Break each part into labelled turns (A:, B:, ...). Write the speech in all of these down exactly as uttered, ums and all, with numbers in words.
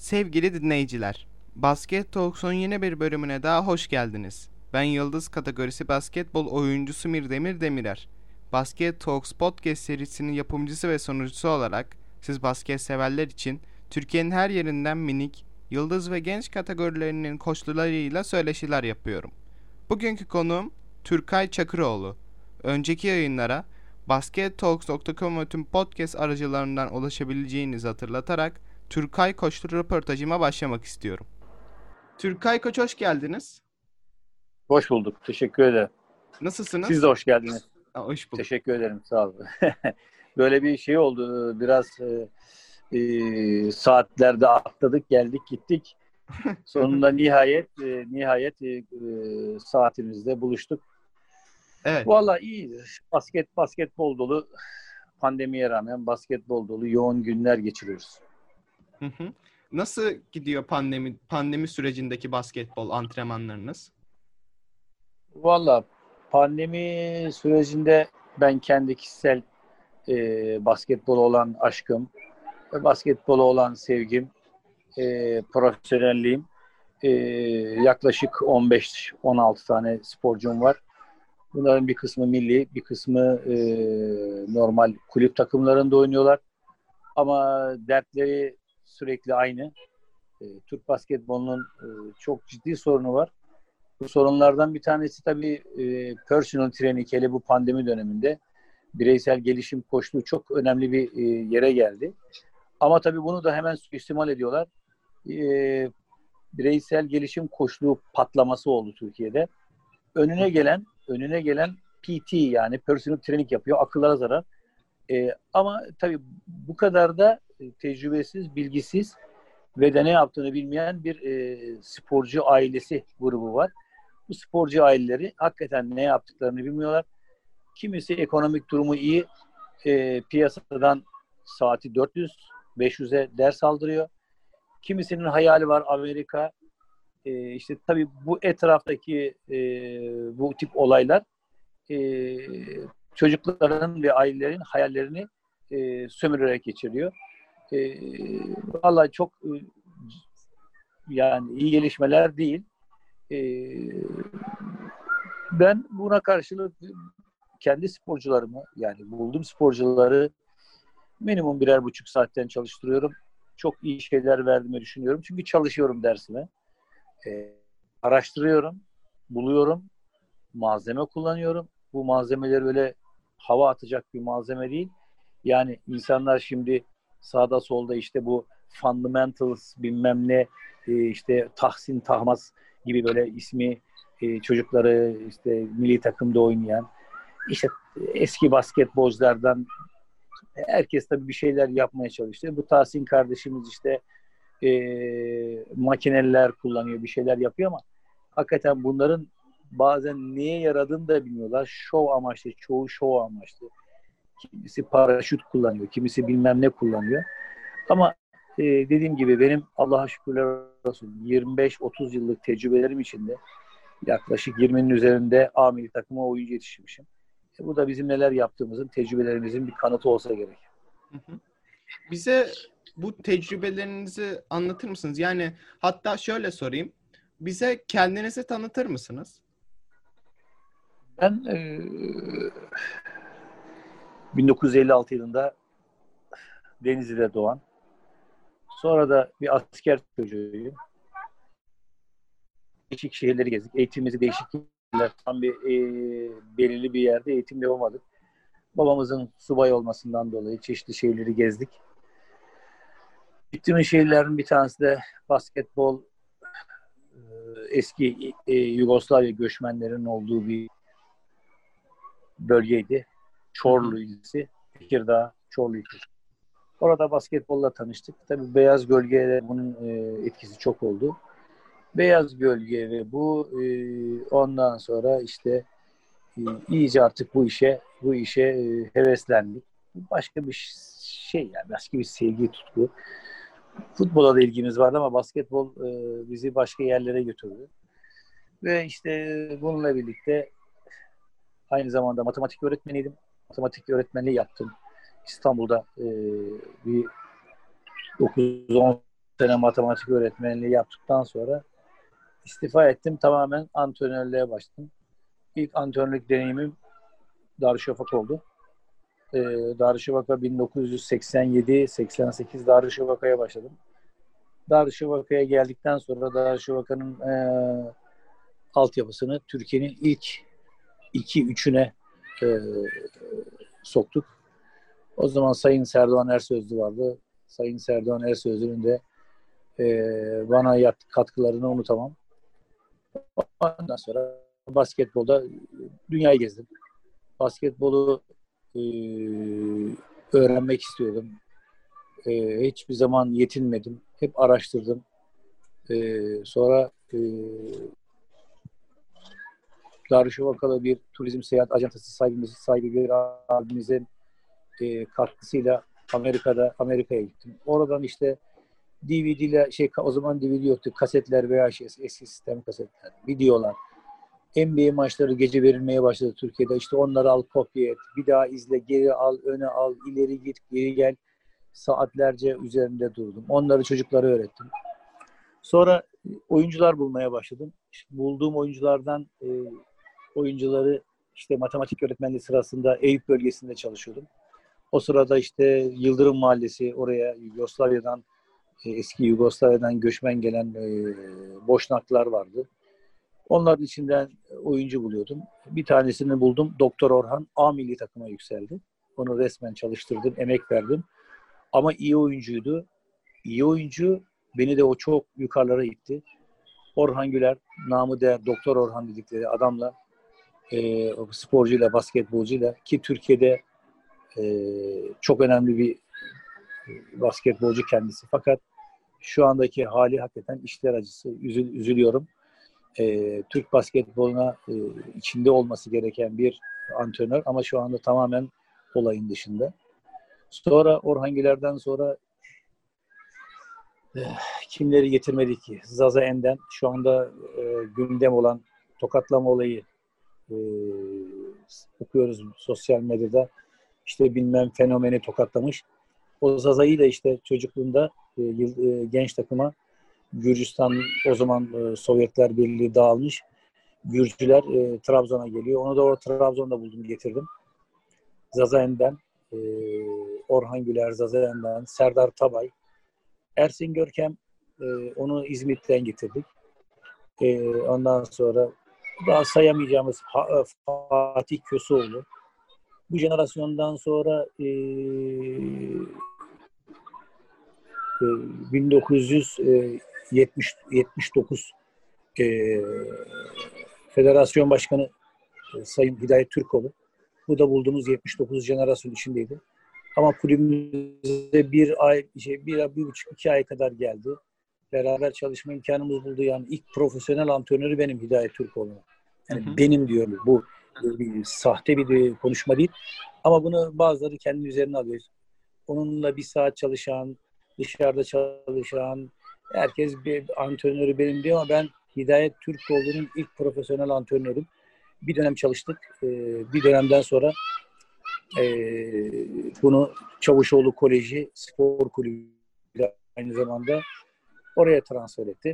A: Sevgili dinleyiciler, Basket Talks'un yeni bir bölümüne daha hoş geldiniz. Ben Yıldız kategorisi basketbol oyuncusu Mirdemir Demirer. Basket Talks podcast serisinin yapımcısı ve sunucusu olarak siz basket severler için Türkiye'nin her yerinden minik, yıldız ve genç kategorilerinin koçlularıyla söyleşiler yapıyorum. Bugünkü konuğum Türkay Çakıroğlu. Önceki yayınlara baskettalks nokta com ve tüm podcast aracılarından ulaşabileceğinizi hatırlatarak Türkay Koç'lu röportajıma başlamak istiyorum. Türkay Koç, hoş geldiniz.
B: Hoş bulduk. Teşekkür ederim.
A: Nasılsınız?
B: Siz de hoş geldiniz.
A: Ha, hoş bulduk.
B: Teşekkür ederim. Sağ olun. Böyle bir şey oldu. Biraz e, e, saatlerde atladık, geldik, gittik. Sonunda nihayet e, nihayet e, saatimizde buluştuk.
A: Evet.
B: Vallahi iyi. Basket basketbol dolu. Pandemiye rağmen basketbol dolu yoğun günler geçiriyoruz.
A: Hı hı. Nasıl gidiyor pandemi pandemi sürecindeki basketbol antrenmanlarınız?
B: Vallahi pandemi sürecinde ben kendi kişisel e, basketbola olan aşkım, ve basketbola olan sevgim, e, profesyonelliğim, e, yaklaşık on beş on altı tane sporcum var. Bunların bir kısmı milli, bir kısmı e, normal kulüp takımlarında oynuyorlar. Ama dertleri sürekli aynı. E, Türk basketbolunun e, çok ciddi sorunu var. Bu sorunlardan bir tanesi tabii e, personal training, hele bu pandemi döneminde bireysel gelişim koçluğu çok önemli bir e, yere geldi. Ama tabii bunu da hemen suistimal ediyorlar. E, bireysel gelişim koçluğu patlaması oldu Türkiye'de. Önüne gelen önüne gelen P T, yani personal training yapıyor. Akıllara zarar. E, ama tabii bu kadar da e, tecrübesiz, bilgisiz ve de ne yaptığını bilmeyen bir e, sporcu ailesi grubu var. Bu sporcu aileleri hakikaten ne yaptıklarını bilmiyorlar. Kimisi ekonomik durumu iyi, e, piyasadan saati dört yüz beş yüze ders aldırıyor. Kimisinin hayali var Amerika. E, işte tabii bu etraftaki e, bu tip olaylar e, çocukların ve ailelerin hayallerini e, sömürerek geçiriyor. E, Vallahi çok e, yani iyi gelişmeler değil. E, Ben buna karşılık kendi sporcularımı, yani bulduğum sporcuları minimum birer buçuk saatten çalıştırıyorum. Çok iyi şeyler verdiğimi düşünüyorum. Çünkü çalışıyorum dersime. Ee, araştırıyorum, buluyorum, malzeme kullanıyorum. Bu malzemeler öyle hava atacak bir malzeme değil. Yani insanlar şimdi sağda solda işte bu fundamentals bilmem ne, e, işte Tahsin Tahmaz gibi böyle ismi e, çocukları işte milli takımda oynayan işte eski basketbolculardan herkes tabii bir şeyler yapmaya çalıştı. Bu Tahsin kardeşimiz işte e, makineler kullanıyor, bir şeyler yapıyor ama hakikaten bunların bazen neye yaradığını da bilmiyorlar. Şov amaçlı, çoğu şov amaçlı. Kimisi paraşüt kullanıyor, kimisi bilmem ne kullanıyor. Ama e, dediğim gibi benim Allah'a şükürler olsun yirmi beş otuz yıllık tecrübelerim içinde yaklaşık yirminin üzerinde A milli takıma oyuncu yetiştirmişim. E, bu da bizim neler yaptığımızın, tecrübelerimizin bir kanıtı olsa gerek.
A: Hı hı. Bize bu tecrübelerinizi anlatır mısınız? Yani hatta şöyle sorayım. Bize kendinizi tanıtır mısınız?
B: Ben e, bin dokuz yüz elli altı yılında Denizli'de doğan, sonra da bir asker çocuğuyum. Değişik şehirleri gezdik. Eğitimimizi değişik yerler, tam bir e, belirli bir yerde eğitim yapamadık. Babamızın subay olmasından dolayı çeşitli şehirleri gezdik. Gittiğimiz şehirlerin bir tanesi de basketbol, e, eski e, Yugoslavya göçmenlerinin olduğu bir bölgeydi.
A: Hı hı.
B: Çorlu ilçesi, Tekirdağ, Çorlu ilçesi. Orada basketbolla tanıştık. Tabii beyaz gölgede bunun e, etkisi çok oldu. Beyaz gölge ve bu e, ondan sonra işte e, iyice artık bu işe bu işe e, heveslendik. Başka bir şey, yani başka bir sevgi, tutku. Futbola da ilgimiz vardı ama basketbol e, bizi başka yerlere götürdü. Ve işte bununla birlikte aynı zamanda matematik öğretmeniydim. Matematik öğretmenliği yaptım. İstanbul'da e, bir dokuz on sene matematik öğretmenliği yaptıktan sonra istifa ettim. Tamamen antrenörlüğe başladım. İlk antrenörlük deneyimim Darüşşafaka oldu. Ee, Darüşşafaka bin dokuz yüz seksen yedi seksen sekiz Darüşşafaka'ya başladım. Darüşşafaka'ya geldikten sonra Darüşşafaka'nın e, altyapısını Türkiye'nin ilk iki üçüne e, soktuk. O zaman Sayın Serdoğan Ersözlü vardı. Sayın Serdoğan Ersözlü'nün de e, bana katkılarını unutamam. Ondan sonra basketbolda dünyayı gezdim. Basketbolu e, öğrenmek istiyordum. E, hiçbir zaman yetinmedim. Hep araştırdım. E, sonra e, Darüşşafakalı bir turizm seyahat ajantası sahibimiz, sahibi bir abimizin e, katkısıyla Amerika'da Amerika'ya gittim. Oradan işte D V D'ler, şey o zaman D V D yoktu. Kasetler veya şey, eski sistem kasetler, videolar. N B A maçları gece verilmeye başladı Türkiye'de. İşte onları al, kopya et. Bir daha izle, geri al, öne al, ileri git, geri gel. Saatlerce üzerinde durdum. Onları çocuklara öğrettim. Sonra oyuncular bulmaya başladım. İşte bulduğum oyunculardan e, oyuncuları işte matematik öğretmenliği sırasında Eyüp bölgesinde çalışıyordum. O sırada işte Yıldırım Mahallesi, oraya Yugoslavya'dan e, eski Yugoslavya'dan göçmen gelen e, Boşnaklar vardı. Onların içinden oyuncu buluyordum. Bir tanesini buldum. Doktor Orhan A milli takıma yükseldi. Onu resmen çalıştırdım, emek verdim. Ama iyi oyuncuydu. İyi oyuncu, beni de o çok yukarılara itti. Orhan Güler, namı değer Doktor Orhan dedikleri adamla, e, sporcuyla, basketbolcuyla, ki Türkiye'de e, çok önemli bir basketbolcu kendisi. Fakat şu andaki hali hakikaten işler acısı. Üzül, üzülüyorum. E, Türk basketboluna e, içinde olması gereken bir antrenör ama şu anda tamamen olayın dışında. Sonra Orhan Güler'den sonra e, kimleri getirmedik ki? Zaza Enden, şu anda e, gündem olan tokatlama olayı e, okuyoruz sosyal medyada. İşte bilmem fenomeni tokatlamış. O Zaza'yı da işte çocukluğunda e, e, genç takıma Gürcistan, o zaman e, Sovyetler Birliği dağılmış. Gürcüler e, Trabzon'a geliyor. Onu da orada Trabzon'da buldum, getirdim. Zaza Enden, e, Orhan Güler, Zaza Enden, Serdar Tabay, Ersin Görkem, e, onu İzmit'ten getirdik. E, ondan sonra daha sayamayacağımız ha, Fatih Köseoğlu. Bu jenerasyondan sonra e, e, bin dokuz yüz yetmiş yetmiş dokuz e, Federasyon Başkanı e, Sayın Hidayet Türkoğlu. Bu da bulduğumuz yetmiş dokuz jenerasyon içindeydi. Ama kulübümüze bir ay, şey, bir, bir buçuk, iki ay kadar geldi. Beraber çalışma imkanımız buldu. Yani ilk profesyonel antrenörü benim, Hidayet Türkoğlu. Yani hı hı. Benim diyorum. Bu bir, sahte bir konuşma değil. Ama bunu bazıları kendi üzerine alıyor. Onunla bir saat çalışan, dışarıda çalışan, herkes bir antrenörü benim diyor ama ben Hidayet Türkoğlu'nun ilk profesyonel antrenörüm. Bir dönem çalıştık. Bir dönemden sonra bunu Çavuşoğlu Koleji Spor Kulübü aynı zamanda oraya transfer etti.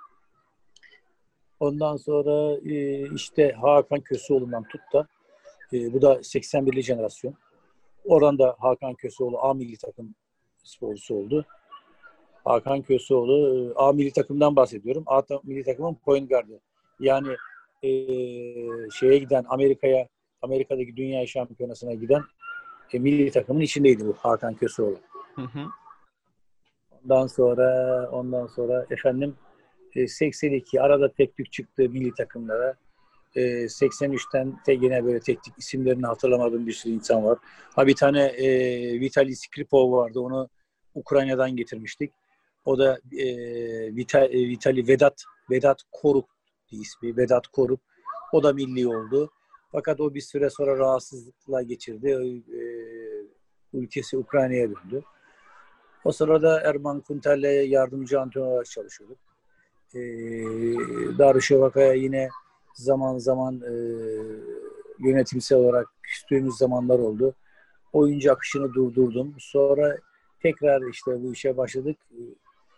B: Ondan sonra işte Hakan Köseoğlu'ndan tut da bu da seksen birli jenerasyon. Oradan da Hakan Köseoğlu A milli takım sporcusu oldu. Hakan Köseoğlu A milli takımdan bahsediyorum. A milli takımın point guard'ı. Yani e, şeye giden Amerika'ya, Amerika'daki dünya şampiyonasına giden e, milli takımın içindeydi bu Hakan Köseoğlu. Hı hı. Ondan sonra ondan sonra efendim e, seksen iki arada tek tük çıktı milli takımlara. E, seksen üçten de yine böyle teknik isimlerini hatırlamadığım bir sürü insan var. Ha bir tane e, Vitali Skripov vardı. Onu Ukrayna'dan getirmiştik. O da e, Vitali, Vitali Vedat Vedat Koruk ismi. Vedat Koruk. O da milli oldu. Fakat o bir süre sonra rahatsızlıkla geçirdi. E, ülkesi Ukrayna'ya döndü. O sırada Erman Kunter'le yardımcı antrenör olarak çalışıyorduk. E, Darüşşafaka'ya yine zaman zaman e, yönetimsel olarak küstüğümüz zamanlar oldu. Oyuncu akışını durdurdum. Sonra tekrar işte bu işe başladık.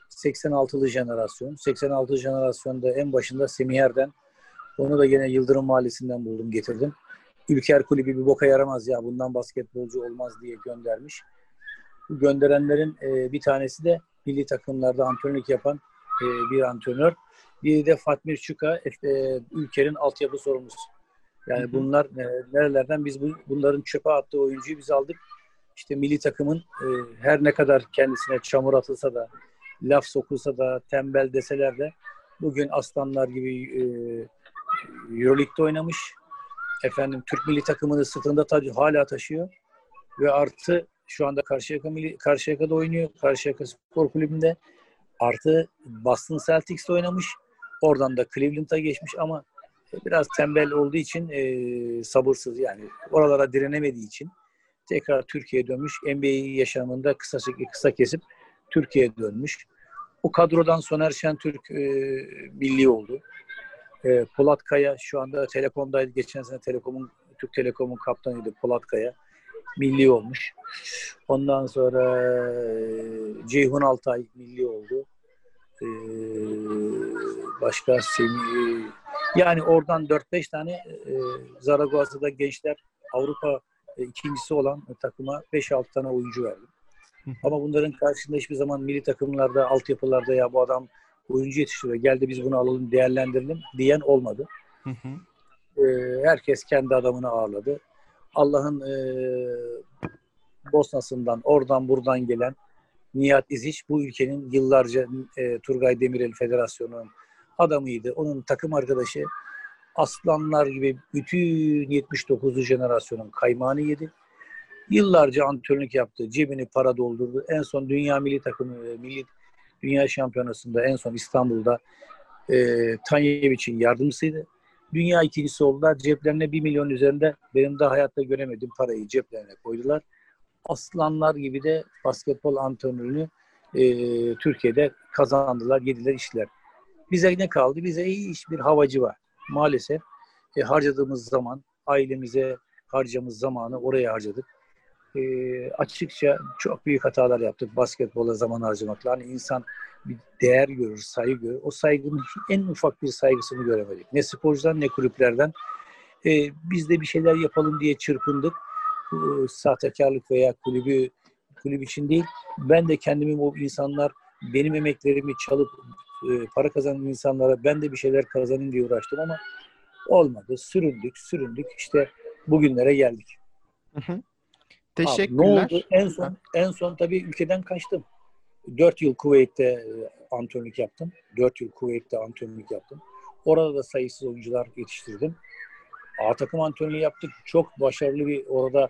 B: seksen altılı jenerasyon. seksen altı jenerasyonda en başında Semih Erden. Onu da yine Yıldırım Mahallesi'nden buldum, getirdim. Ülker Kulübü bir boka yaramaz ya, bundan basketbolcu olmaz diye göndermiş. Bu gönderenlerin e, bir tanesi de milli takımlarda antrenörlük yapan e, bir antrenör. Biri de Fatmir Çuka, e, Ülker'in altyapı sorumlusu. Yani hı hı. Bunlar e, nerelerden biz bu, bunların çöpe attığı oyuncuyu biz aldık. İşte milli takımın e, her ne kadar kendisine çamur atılsa da, laf sokulsa da, tembel deseler de bugün aslanlar gibi e, Euroleague'de oynamış. Efendim Türk milli takımını sırtında ta- hala taşıyor. Ve artı şu anda Karşıyaka milli, Karşıyaka'da oynuyor. Karşıyaka Spor Kulübü'nde. Artı Boston Celtics'te oynamış. Oradan da Cleveland'a geçmiş ama biraz tembel olduğu için e, sabırsız, yani oralara direnemediği için tekrar Türkiye'ye dönmüş. N B A yaşamında kısa, kısa kesip Türkiye'ye dönmüş. O kadrodan Soner Şentürk e, milli oldu. E, Polat Kaya şu anda Telekom'daydı. Geçen sene Telekom'un, Türk Telekom'un kaptanıydı Polat Kaya. Milli olmuş. Ondan sonra e, Ceyhun Altay milli oldu. E, başka Semih, yani oradan dört beş tane e, Zaragoza'da gençler Avrupa e, ikincisi olan takıma beş altı tane oyuncu verdim. Ama bunların karşısında hiçbir zaman milli takımlarda, altyapılarda ya bu adam oyuncu yetiştiriyor, geldi biz bunu alalım, değerlendirelim diyen olmadı. Hı hı. E, herkes kendi adamını ağırladı. Allah'ın e, Bosna'sından, oradan buradan gelen Nihat İziç bu ülkenin yıllarca e, Turgay Demirel Federasyonu'nun adamıydı. Onun takım arkadaşı aslanlar gibi bütün yetmiş dokuzlu jenerasyonun kaymağını yedi. Yıllarca antrenörlük yaptı. Cebini para doldurdu. En son Dünya Milli Takımı, Milli Dünya Şampiyonası'nda en son İstanbul'da e, Tanyevic'in yardımcısıydı. Dünya ikincisi oldular. Ceplerine bir milyon üzerinde benim de hayatta göremediğim parayı ceplerine koydular. Aslanlar gibi de basketbol antrenörünü e, Türkiye'de kazandılar, yediler, içtiler. Bize ne kaldı? Bize iyi iş bir havacı var. Maalesef e, harcadığımız zaman, ailemize harcamız zamanı oraya harcadık. E, açıkça çok büyük hatalar yaptık basketbola zaman harcamakla. Hani insan bir değer görür, saygı görür. O saygının en ufak bir saygısını göremedik. Ne sporcudan ne kulüplerden. E, biz de bir şeyler yapalım diye çırpındık. E, sahtekarlık veya kulübü kulüp için değil. Ben de kendimi, o insanlar benim emeklerimi çalıp e, para kazanan insanlara ben de bir şeyler kazanayım diye uğraştım ama olmadı. Süründük, süründük. İşte bugünlere geldik.
A: Hı hı.
B: Teşekkürler. Abi, ne oldu? En son ha. en son tabii ülkeden kaçtım. Dört yıl Kuveyt'te antrenörlük yaptım. Dört yıl Kuveyt'te antrenörlük yaptım. Orada da sayısız oyuncular yetiştirdim. A takım antrenörlüğü yaptık. Çok başarılı bir orada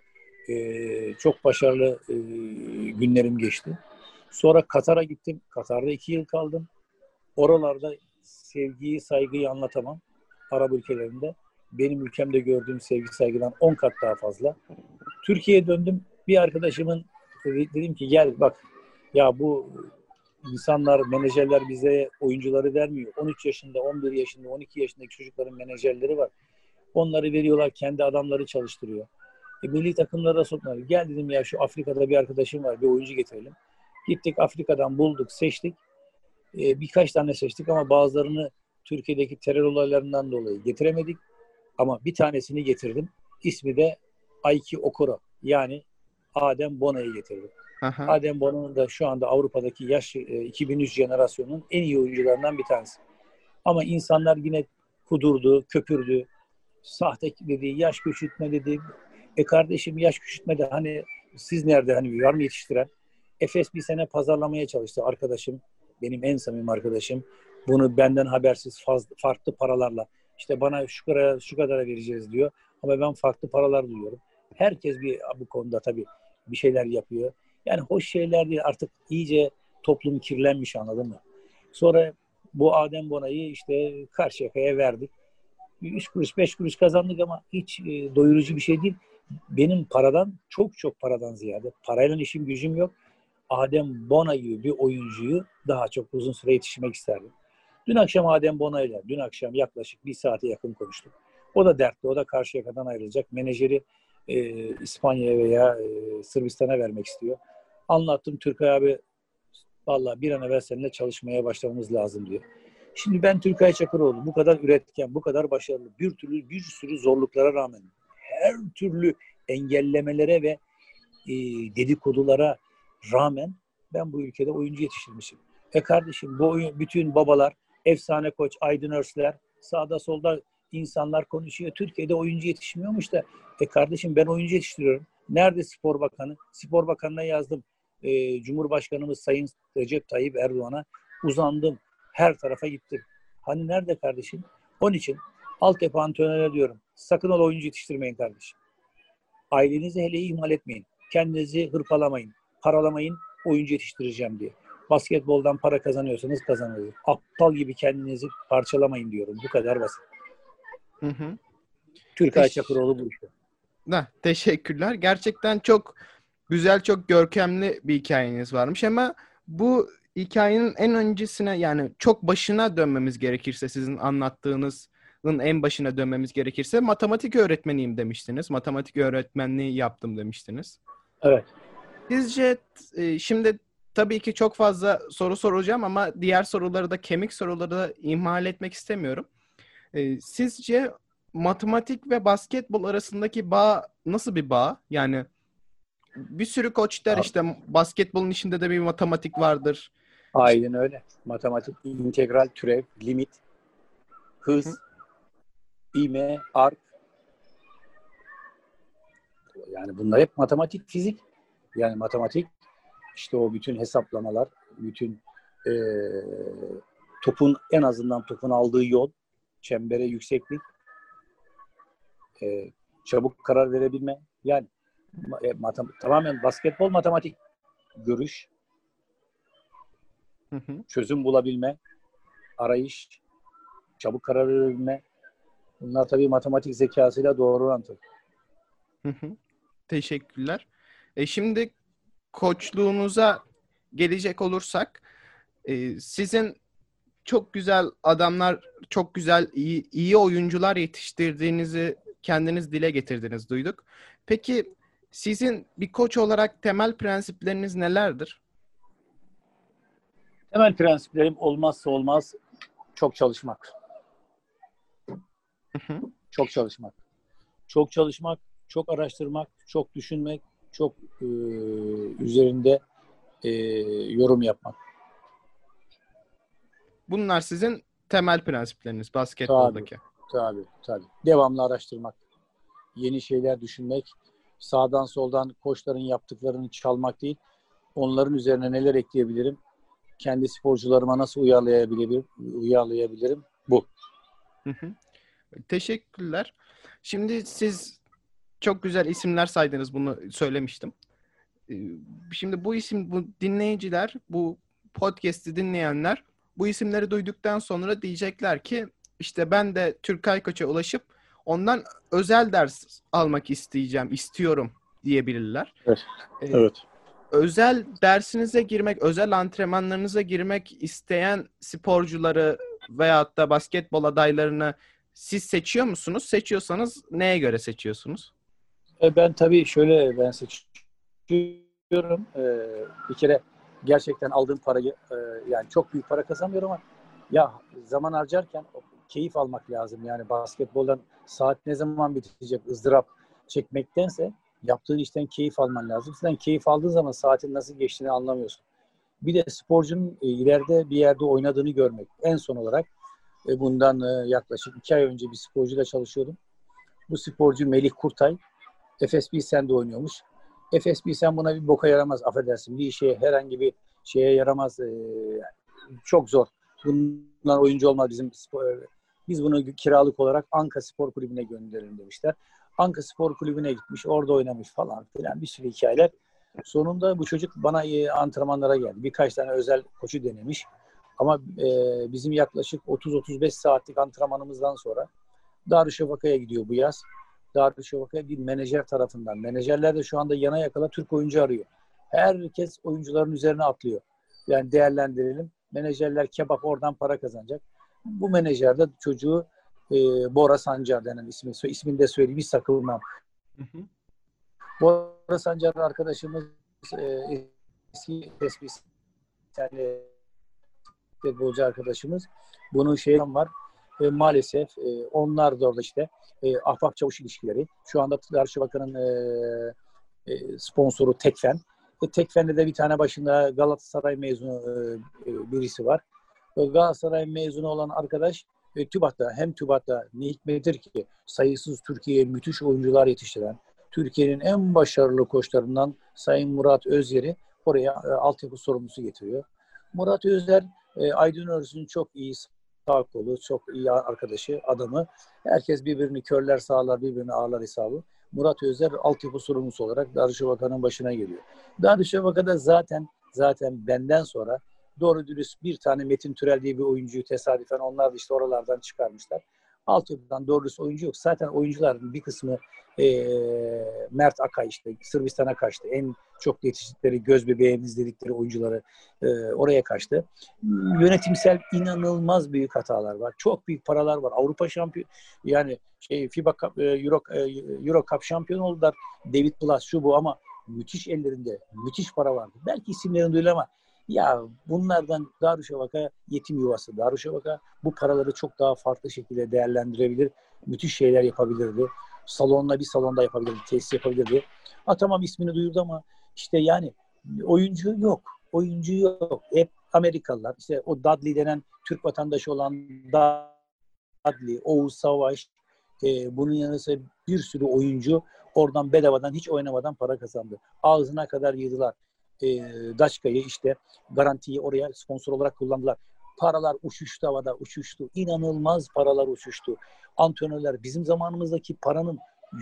B: e, çok başarılı e, günlerim geçti. Sonra Katar'a gittim. Katar'da iki yıl kaldım. Oralarda sevgiyi, saygıyı anlatamam. Arap ülkelerinde. Benim ülkemde gördüğüm sevgi, saygıdan on kat daha fazla. Türkiye'ye döndüm. Bir arkadaşımın dedim ki gel bak ya bu insanlar, menajerler bize oyuncuları vermiyor. on üç yaşında, on bir yaşında, on iki yaşındaki çocukların menajerleri var. Onları veriyorlar, kendi adamları çalıştırıyor. E, milli takımlara sokmuyor. Gel dedim ya şu Afrika'da bir arkadaşım var, bir oyuncu getirelim. Gittik Afrika'dan bulduk, seçtik. E, birkaç tane seçtik ama bazılarını Türkiye'deki terör olaylarından dolayı getiremedik. Ama bir tanesini getirdim. İsmi de Ayki Okoro. Yani Adem Bona'yı getirdim. Aha. Adem Bona'nın da şu anda Avrupa'daki yaş e, iki bin üç jenerasyonunun en iyi oyuncularından bir tanesi. Ama insanlar yine kudurdu, köpürdü. Sahte dedi, yaş küçültme dedi. E kardeşim yaş küçültme de hani siz nerede, hani var mı yetiştiren? Efes bir sene pazarlamaya çalıştı arkadaşım. Benim en samimi arkadaşım. Bunu benden habersiz fazla, farklı paralarla işte bana şu kadar şu kadara vereceğiz diyor. Ama ben farklı paralar duyuyorum. Herkes bir bu konuda tabii bir şeyler yapıyor. Yani hoş şeyler değil, artık iyice toplum kirlenmiş, anladın mı? Sonra bu Adem Bona'yı işte Karşıyaka'ya verdik. Üç kuruş beş kuruş kazandık ama hiç e, doyurucu bir şey değil. Benim paradan, çok çok paradan ziyade, parayla işim gücüm yok. Adem Bona gibi bir oyuncuyu daha çok uzun süre yetiştirmek isterdim. Dün akşam Adem Bona'yla, dün akşam yaklaşık bir saate yakın konuştuk. O da dertli, o da Karşıyaka'dan ayrılacak. Menajeri e, İspanya'ya veya e, Sırbistan'a vermek istiyor. Anlattım, Türkay abi Vallahi bir an evvel seninle çalışmaya başlamamız lazım diyor. Şimdi ben Türkay Çakıroğlu bu kadar üretken, bu kadar başarılı, bir türlü bir sürü zorluklara rağmen, her türlü engellemelere ve e, dedikodulara rağmen ben bu ülkede oyuncu yetiştirmişim. E kardeşim bu oyun, bütün babalar, efsane koç, Aydın Örsler, sağda solda insanlar konuşuyor. Türkiye'de oyuncu yetişmiyormuş da. E kardeşim ben oyuncu yetiştiriyorum. Nerede Spor Bakanı? Spor Bakanı'na yazdım. E, Cumhurbaşkanımız Sayın Recep Tayyip Erdoğan'a uzandım. Her tarafa gittim. Hani nerede kardeşim? Onun için altyapı antrenörüne diyorum. Sakın ol oyuncu yetiştirmeyin kardeşim. Ailenizi hele ihmal etmeyin. Kendinizi hırpalamayın. Paralamayın. Oyuncu yetiştireceğim diye. Basketboldan para kazanıyorsanız kazanın. Aptal gibi kendinizi parçalamayın diyorum. Bu kadar basit.
A: Hı hı.
B: Türkay
A: Teş-
B: Çakıroğlu bu işte.
A: Da, teşekkürler. Gerçekten çok güzel, çok görkemli bir hikayeniz varmış ama bu hikayenin en öncesine, yani çok başına dönmemiz gerekirse, sizin anlattığınızın en başına dönmemiz gerekirse, matematik öğretmeniyim demiştiniz. Matematik öğretmenliği yaptım demiştiniz.
B: Evet.
A: Sizce e, şimdi tabii ki çok fazla soru soracağım ama diğer soruları da, kemik soruları da ihmal etmek istemiyorum. E, sizce matematik ve basketbol arasındaki bağ nasıl bir bağ? Yani bir sürü koç der işte basketbolun içinde de bir matematik vardır.
B: Aynen öyle. Matematik, integral, türev, limit, hız,
A: Hı
B: ivme, ark. Yani bunlar hep matematik, fizik. Yani matematik işte o bütün hesaplamalar, bütün e, topun en azından topun aldığı yol, çembere yükseklik, e, çabuk karar verebilme. Yani e, matem- tamamen basketbol matematik, görüş,
A: hı. Hı.
B: çözüm bulabilme, arayış, çabuk karar verebilme. Bunlar tabii matematik zekasıyla doğru orantılı.
A: Hı hı. Teşekkürler. E şimdi koçluğunuza gelecek olursak, e, sizin çok güzel adamlar, çok güzel, iyi, iyi oyuncular yetiştirdiğinizi kendiniz dile getirdiniz, duyduk. Peki sizin bir koç olarak temel prensipleriniz nelerdir?
B: Temel prensiplerim olmazsa olmaz çok çalışmak.
A: Hı hı.
B: Çok çalışmak. Çok çalışmak, çok araştırmak, çok düşünmek, çok e, üzerinde e, yorum yapmak.
A: Bunlar sizin temel prensipleriniz
B: Tabii,
A: basketboldaki.
B: tabii, tabii. Devamlı araştırmak, yeni şeyler düşünmek, sağdan soldan koçların yaptıklarını çalmak değil, onların üzerine neler ekleyebilirim, kendi sporcularıma nasıl uyarlayabilirim, uyarlayabilirim bu.
A: Hı hı. Teşekkürler. Şimdi siz çok güzel isimler saydınız, bunu söylemiştim. Ee, Şimdi bu isim, bu dinleyiciler, bu podcast'i dinleyenler bu isimleri duyduktan sonra diyecekler ki işte ben de Türkay Koç'a ulaşıp ondan özel ders almak isteyeceğim, istiyorum diyebilirler.
B: Evet.
A: Ee,
B: Evet.
A: Özel dersinize girmek, özel antrenmanlarınıza girmek isteyen sporcuları veyahut da basketbol adaylarını siz seçiyor musunuz? Seçiyorsanız neye göre seçiyorsunuz?
B: E ben tabii şöyle ben seçiyorum. E, bir kere gerçekten aldığım parayı e, yani çok büyük para kazanmıyorum ama ya zaman harcarken keyif almak lazım. Yani basketboldan saat ne zaman bitecek ızdırap çekmektense yaptığın işten keyif alman lazım. Sen keyif aldığın zaman saatin nasıl geçtiğini anlamıyorsun. Bir de sporcunun e, ileride bir yerde oynadığını görmek. En son olarak e, bundan e, yaklaşık iki ay önce bir sporcuyla çalışıyordum. Bu sporcu Melih Kurtay. Efes Pilsen'de oynuyormuş. Efes Pilsen buna bir boka yaramaz, affedersin. Bir işe, herhangi bir şeye yaramaz. Ee, çok zor. Bundan oyuncu olmaz bizim spor. Biz bunu kiralık olarak Anka Spor Kulübü'ne gönderelim demişler. Anka Spor Kulübü'ne gitmiş, orada oynamış falan filan bir sürü hikayeler. Sonunda bu çocuk bana e, antrenmanlara geldi. Birkaç tane özel koçu denemiş. Ama e, bizim yaklaşık otuz otuz beş saatlik antrenmanımızdan sonra Darüşşafaka'ya gidiyor bu yaz. Darüşşafaka'ya bir menajer tarafından. Menajerler de şu anda yana yakala Türk oyuncu arıyor. Herkes oyuncuların üzerine atlıyor. Yani değerlendirelim. Menajerler kebap oradan para kazanacak. Bu menajer de çocuğu e, Bora Sancar denen ismi, ismini de söyleyeyim. Hiç sakınmam.
A: Hı hı.
B: Bora Sancar arkadaşımız e, eski tane futbolcu arkadaşımız. Bunun şeyi var. E, maalesef e, onlar da orada işte e, ahbap çavuş ilişkileri. Şu anda Darüşşafaka'nın e, e, sponsoru Tekfen. E, Tekfen'de de bir tane başında Galatasaray mezunu e, e, birisi var. E, Galatasaray mezunu olan arkadaş e, TÜBİTAK'ta, hem TÜBİTAK'ta ne hikmettir ki sayısız Türkiye'ye müthiş oyuncular yetiştiren, Türkiye'nin en başarılı koçlarından Sayın Murat Özyer'i oraya e, altyapı sorumlusu getiriyor. Murat Özyer e, Aydın Örgüsü'nün çok iyi sağ kolu, çok iyi arkadaşı, adamı. Herkes birbirini körler sağlar, birbirini ağlar hesabı. Murat Özyer altyapı sorumlusu olarak Darüşşafaka'nın başına geliyor. Darüşşafaka'da zaten zaten benden sonra doğru dürüst bir tane Metin Türel diye bir oyuncuyu tesadüfen onlar da işte oralardan çıkarmışlar. Altyapıdan doğru dürüst oyuncu yok. Zaten oyuncuların bir kısmı e, Mert Akay işte Sırbistan'a kaçtı. En çok yetiştikleri, göz bebeğimiz dedikleri oyuncuları e, oraya kaçtı. Yönetimsel inanılmaz büyük hatalar var. Çok büyük paralar var. Avrupa şampiyon yani şey FIBA Cup, Euro, Euro Cup şampiyon oldular. David Blas şu bu ama müthiş ellerinde müthiş para vardı. Belki isimlerini duyuyor ama ya bunlardan Darüşşafaka yetim yuvası. Darüşşafaka bu paraları çok daha farklı şekilde değerlendirebilir. Müthiş şeyler yapabilirdi. Salonla bir salonda yapabilirdi. Tesis yapabilirdi. Ha tamam ismini duyurdu ama işte yani oyuncu yok. Oyuncu yok. Hep Amerikalılar. İşte o Dudley denen Türk vatandaşı olan Dudley, Oğuz Savaş, e, bunun yanı sıra bir sürü oyuncu oradan bedavadan hiç oynamadan para kazandı. Ağzına kadar yediler. E, Daçka'yı işte garantiyi oraya sponsor olarak kullandılar. Paralar uçuştu havada, uçuştu. İnanılmaz paralar uçuştu. Antrenörler bizim zamanımızdaki paranın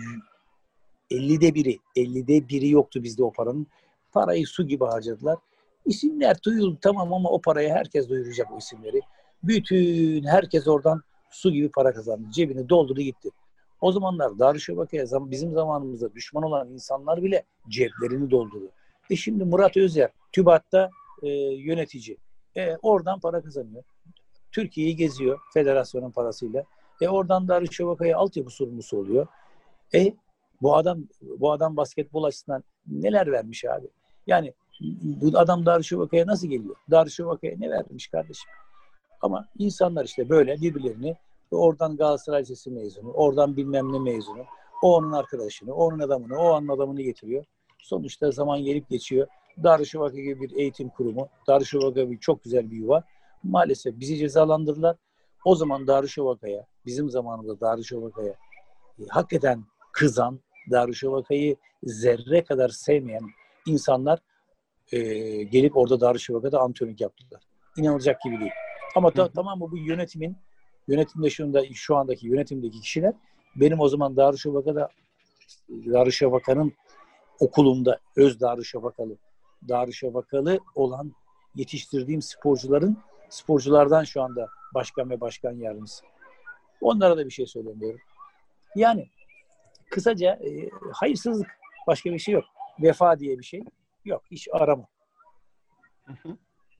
B: ellide biri, ellide biri yoktu bizde o paranın. Parayı su gibi harcadılar. İsimler duyuldu tamam ama o parayı herkes duyuracak o isimleri. Bütün herkes oradan su gibi para kazandı. Cebini doldurdu gitti. O zamanlar Darüşşafaka'ya bizim zamanımızda düşman olan insanlar bile ceplerini doldurdu. E şimdi Murat Özyer TÜBİTAK'ta e, yönetici. E, oradan para kazanıyor. Türkiye'yi geziyor federasyonun parasıyla. E oradan Darüşşafaka'ya altyapı sorumlusu oluyor. E bu adam bu adam basketbol açısından neler vermiş abi? Yani bu adam Darüşşafaka'ya nasıl geliyor? Darüşşafaka'ya ne vermiş kardeşim? Ama insanlar işte böyle birbirlerini oradan Galatasaray Lisesi mezunu, oradan bilmem ne mezunu, o onun arkadaşını, o onun adamını, o onun adamını getiriyor. Sonuçta zaman gelip geçiyor. Darüşşafaka gibi bir eğitim kurumu, Darüşşafaka gibi çok güzel bir yuva. Maalesef bizi cezalandırdılar. O zaman Darüşşafaka'ya, bizim zamanımızda Darüşşafaka'ya e, hakikaten kızan, Darüşşafaka'yı zerre kadar sevmeyen insanlar e, gelip orada Darüşşafaka'da antrenörlük yaptılar. İnanılacak gibi değil. Ama ta, tamam mı bu yönetimin, yönetimde şunda, şu andaki yönetimdeki kişiler benim o zaman Darüşşafaka'da Darüşşafaka'nın okulumda öz Darüşşafakalı, Darüşşafakalı olan yetiştirdiğim sporcuların sporculardan şu anda başkan ve başkan yardımcısı. Onlara da bir şey söylemiyorum. Yani kısaca e, hayırsızlık başka bir şey yok. Vefa diye bir şey yok. Hiç arama.
A: Hı hı.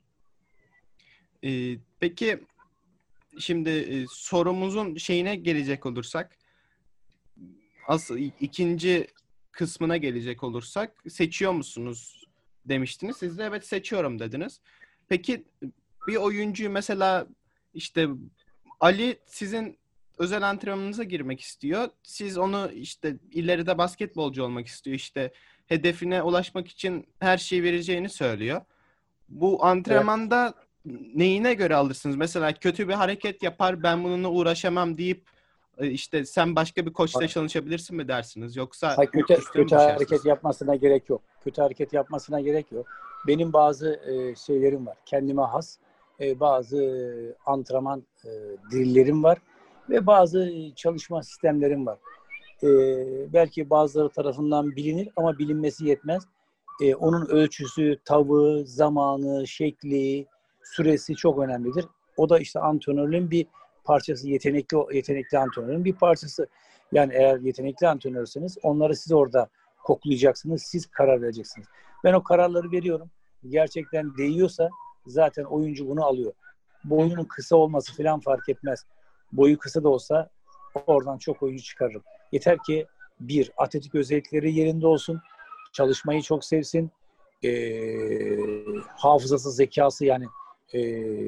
A: Ee, peki şimdi e, sorumuzun şeyine gelecek olursak asıl ikinci kısmına gelecek olursak seçiyor musunuz demiştiniz. Siz de evet seçiyorum dediniz. Peki bir oyuncuyu mesela işte Ali sizin özel antrenmanınıza girmek istiyor. Siz onu işte ileride basketbolcu olmak istiyor. İşte hedefine ulaşmak için her şeyi vereceğini söylüyor. Bu antrenmanda evet. Neyine göre alırsınız? Mesela kötü bir hareket yapar ben bununla uğraşamam deyip işte sen başka bir koçla çalışabilirsin mi dersiniz? Yoksa
B: Hayır, kötü, kötü hareket yapmasına gerek yok. Kötü hareket yapmasına gerek yok. Benim bazı e, şeylerim var. Kendime has e, bazı e, antrenman e, drillerim var ve bazı çalışma sistemlerim var. E, belki bazıları tarafından bilinir ama bilinmesi yetmez. E, onun ölçüsü, tavuğu, zamanı, şekli, süresi çok önemlidir. O da işte antrenörlüğün bir parçası, yetenekli yetenekli antrenörün bir parçası. Yani eğer yetenekli antrenörseniz onları siz orada koklayacaksınız, siz karar vereceksiniz. Ben o kararları veriyorum. Gerçekten değiyorsa zaten oyuncu bunu alıyor. Boyunun kısa olması falan fark etmez. Boyu kısa da olsa oradan çok oyuncu çıkarırım. Yeter ki bir, atletik özellikleri yerinde olsun. Çalışmayı çok sevsin. Ee, hafızası, zekası yani e,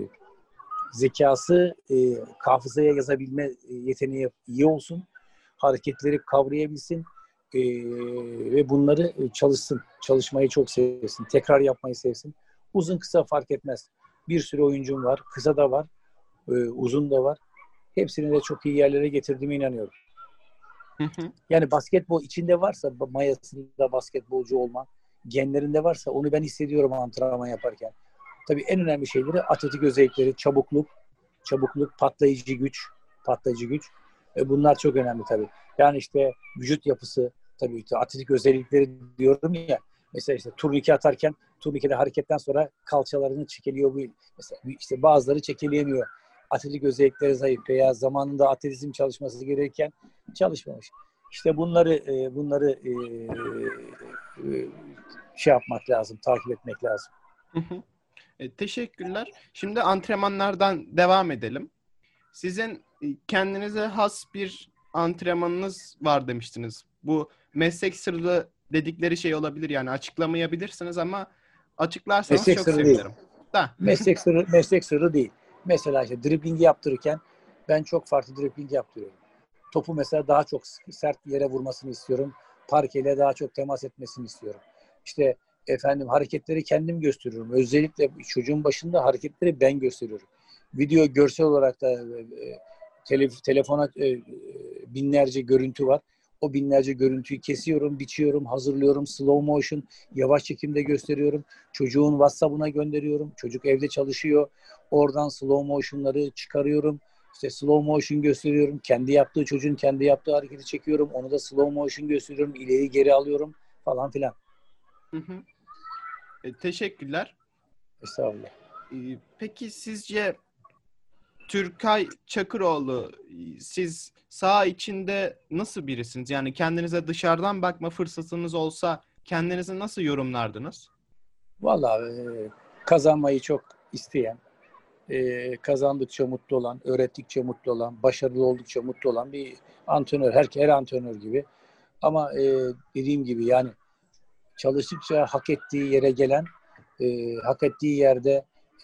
B: zekası e, hafızaya yazabilme yeteneği iyi olsun. Hareketleri kavrayabilsin e, ve bunları çalışsın. Çalışmayı çok sevsin. Tekrar yapmayı sevsin. Uzun kısa fark etmez. Bir sürü oyuncum var. Kısa da var. E, uzun da var. Hepsini de çok iyi yerlere getirdiğime inanıyorum.
A: Hı hı.
B: Yani basketbol içinde varsa mayasında basketbolcu olma, genlerinde varsa onu ben hissediyorum antrenman yaparken. Tabii en önemli şeyleri atletik özellikleri, çabukluk, çabukluk, patlayıcı güç, patlayıcı güç. E bunlar çok önemli tabii. Yani işte vücut yapısı, tabii işte atletik özellikleri diyorum ya. Mesela işte turnike atarken turnikede hareketten sonra kalçalarını çekiliyor. Mesela işte bazıları çekileyemiyor. Atletik özellikleri zayıf veya zamanında atletizm çalışması gerekirken çalışmamış. İşte bunları e, bunları e, e, şey yapmak lazım, takip etmek lazım.
A: Hı hı. E, teşekkürler. Şimdi antrenmanlardan devam edelim. Sizin e, kendinize has bir antrenmanınız var demiştiniz. Bu meslek sırrı dedikleri şey olabilir, yani açıklamayabilirsiniz ama açıklarsanız
B: Meslek
A: çok
B: sırrı değil.
A: sevinirim. Da.
B: Meslek sırrı, meslek sırrı değil. Mesela işte driblingi yaptırırken ben çok farklı dribling yaptırıyorum. Topu mesela daha çok sert yere vurmasını istiyorum. Parkeyle daha çok temas etmesini istiyorum. İşte efendim hareketleri kendim gösteriyorum. Özellikle çocuğun başında hareketleri ben gösteriyorum. Video görsel olarak da e, tele, telefona e, binlerce görüntü var. O binlerce görüntüyü kesiyorum, biçiyorum, hazırlıyorum. Slow motion, yavaş çekimde gösteriyorum. Çocuğun WhatsApp'ına gönderiyorum. Çocuk evde çalışıyor. Oradan slow motion'ları çıkarıyorum. İşte slow motion gösteriyorum. Kendi yaptığı çocuğun kendi yaptığı hareketi çekiyorum. Onu da slow motion gösteriyorum. İleri geri alıyorum falan filan.
A: Hı hı. E, teşekkürler.
B: Estağfurullah.
A: E, peki sizce Türkay Çakıroğlu, siz saha içinde nasıl birisiniz? Yani kendinize dışarıdan bakma fırsatınız olsa kendinizi nasıl yorumlardınız?
B: Vallahi e, kazanmayı çok isteyen, e, kazandıkça mutlu olan, öğrettikçe mutlu olan, başarılı oldukça mutlu olan bir antrenör. Her, her antrenör gibi. Ama e, dediğim gibi yani çalıştıkça hak ettiği yere gelen, e, hak ettiği yerde e,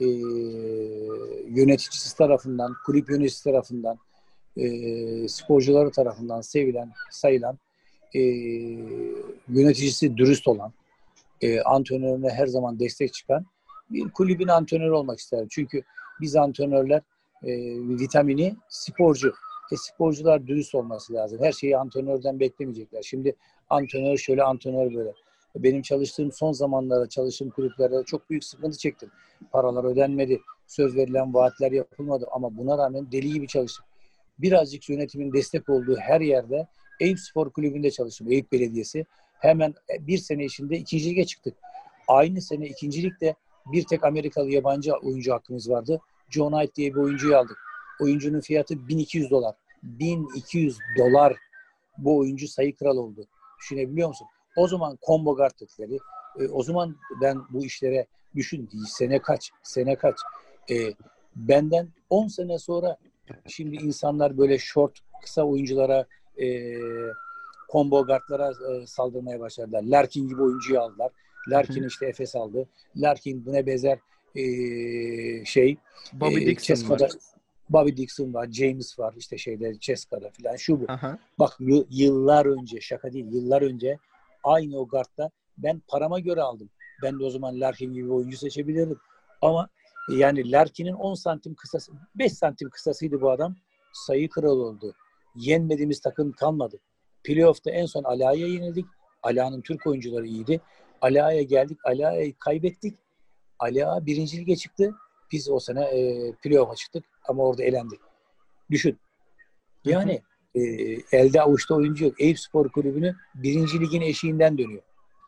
B: yöneticisi tarafından, kulüp yöneticisi tarafından, e, sporcuları tarafından sevilen, sayılan, e, yöneticisi dürüst olan, e, antrenörüne her zaman destek çıkan bir kulübün antrenörü olmak isterim. Çünkü biz antrenörler e, vitamini sporcu. E, sporcular dürüst olması lazım. Her şeyi antrenörden beklemeyecekler. Şimdi antrenör şöyle, antrenör böyle. Benim çalıştığım son zamanlarda çalıştığım kulüplerde çok büyük sıkıntı çektim. Paralar ödenmedi. Söz verilen vaatler yapılmadı. Ama buna rağmen deli gibi çalıştım. Birazcık yönetimin destek olduğu her yerde Eyüp Spor Kulübü'nde çalıştım. Eyüp Belediyesi. Hemen bir sene içinde ikinci lige çıktık. Aynı sene ikincilikte bir tek Amerikalı yabancı oyuncu hakkımız vardı. John Knight diye bir oyuncuyu aldık. Oyuncunun fiyatı bin iki yüz dolar. bin iki yüz dolar bu oyuncu sayı kralı oldu. Düşünebiliyor musun? O zaman combo guard dedikleri. E, o zaman ben bu işlere düşün. Sene kaç? Sene kaç? E, benden on sene sonra şimdi insanlar böyle short, kısa oyunculara e, combo guardlara e, saldırmaya başladılar. Larkin gibi oyuncuyu aldılar. Larkin işte Efes aldı. Larkin buna benzer e, şey
A: Bobby
B: e,
A: Dixon
B: Ceska'da
A: var.
B: Bobby Dixon var, James var işte şeyde Ceska'da filan şu bu.
A: Aha.
B: Bak y- yıllar önce, şaka değil, yıllar önce aynı o guardta ben parama göre aldım. Ben de o zaman Larkin gibi oyuncu seçebilirdim. Ama yani Larkin'in on santim kısası, beş santim kısasıydı bu adam. Sayı kralı oldu. Yenmediğimiz takım kalmadı. Playoff'ta en son Ala'ya yenildik. Ala'nın Türk oyuncuları iyiydi. Ala'ya geldik. Ala'yı kaybettik. Ala birinci lige çıktı. Biz o sene e, playoff'a çıktık ama orada elendik. Düşün.
A: Hı hı.
B: Yani e, elde avuçta oyuncu yok. Eyüp Spor Kulübü'nü birinci ligin eşiğinden dönüyor.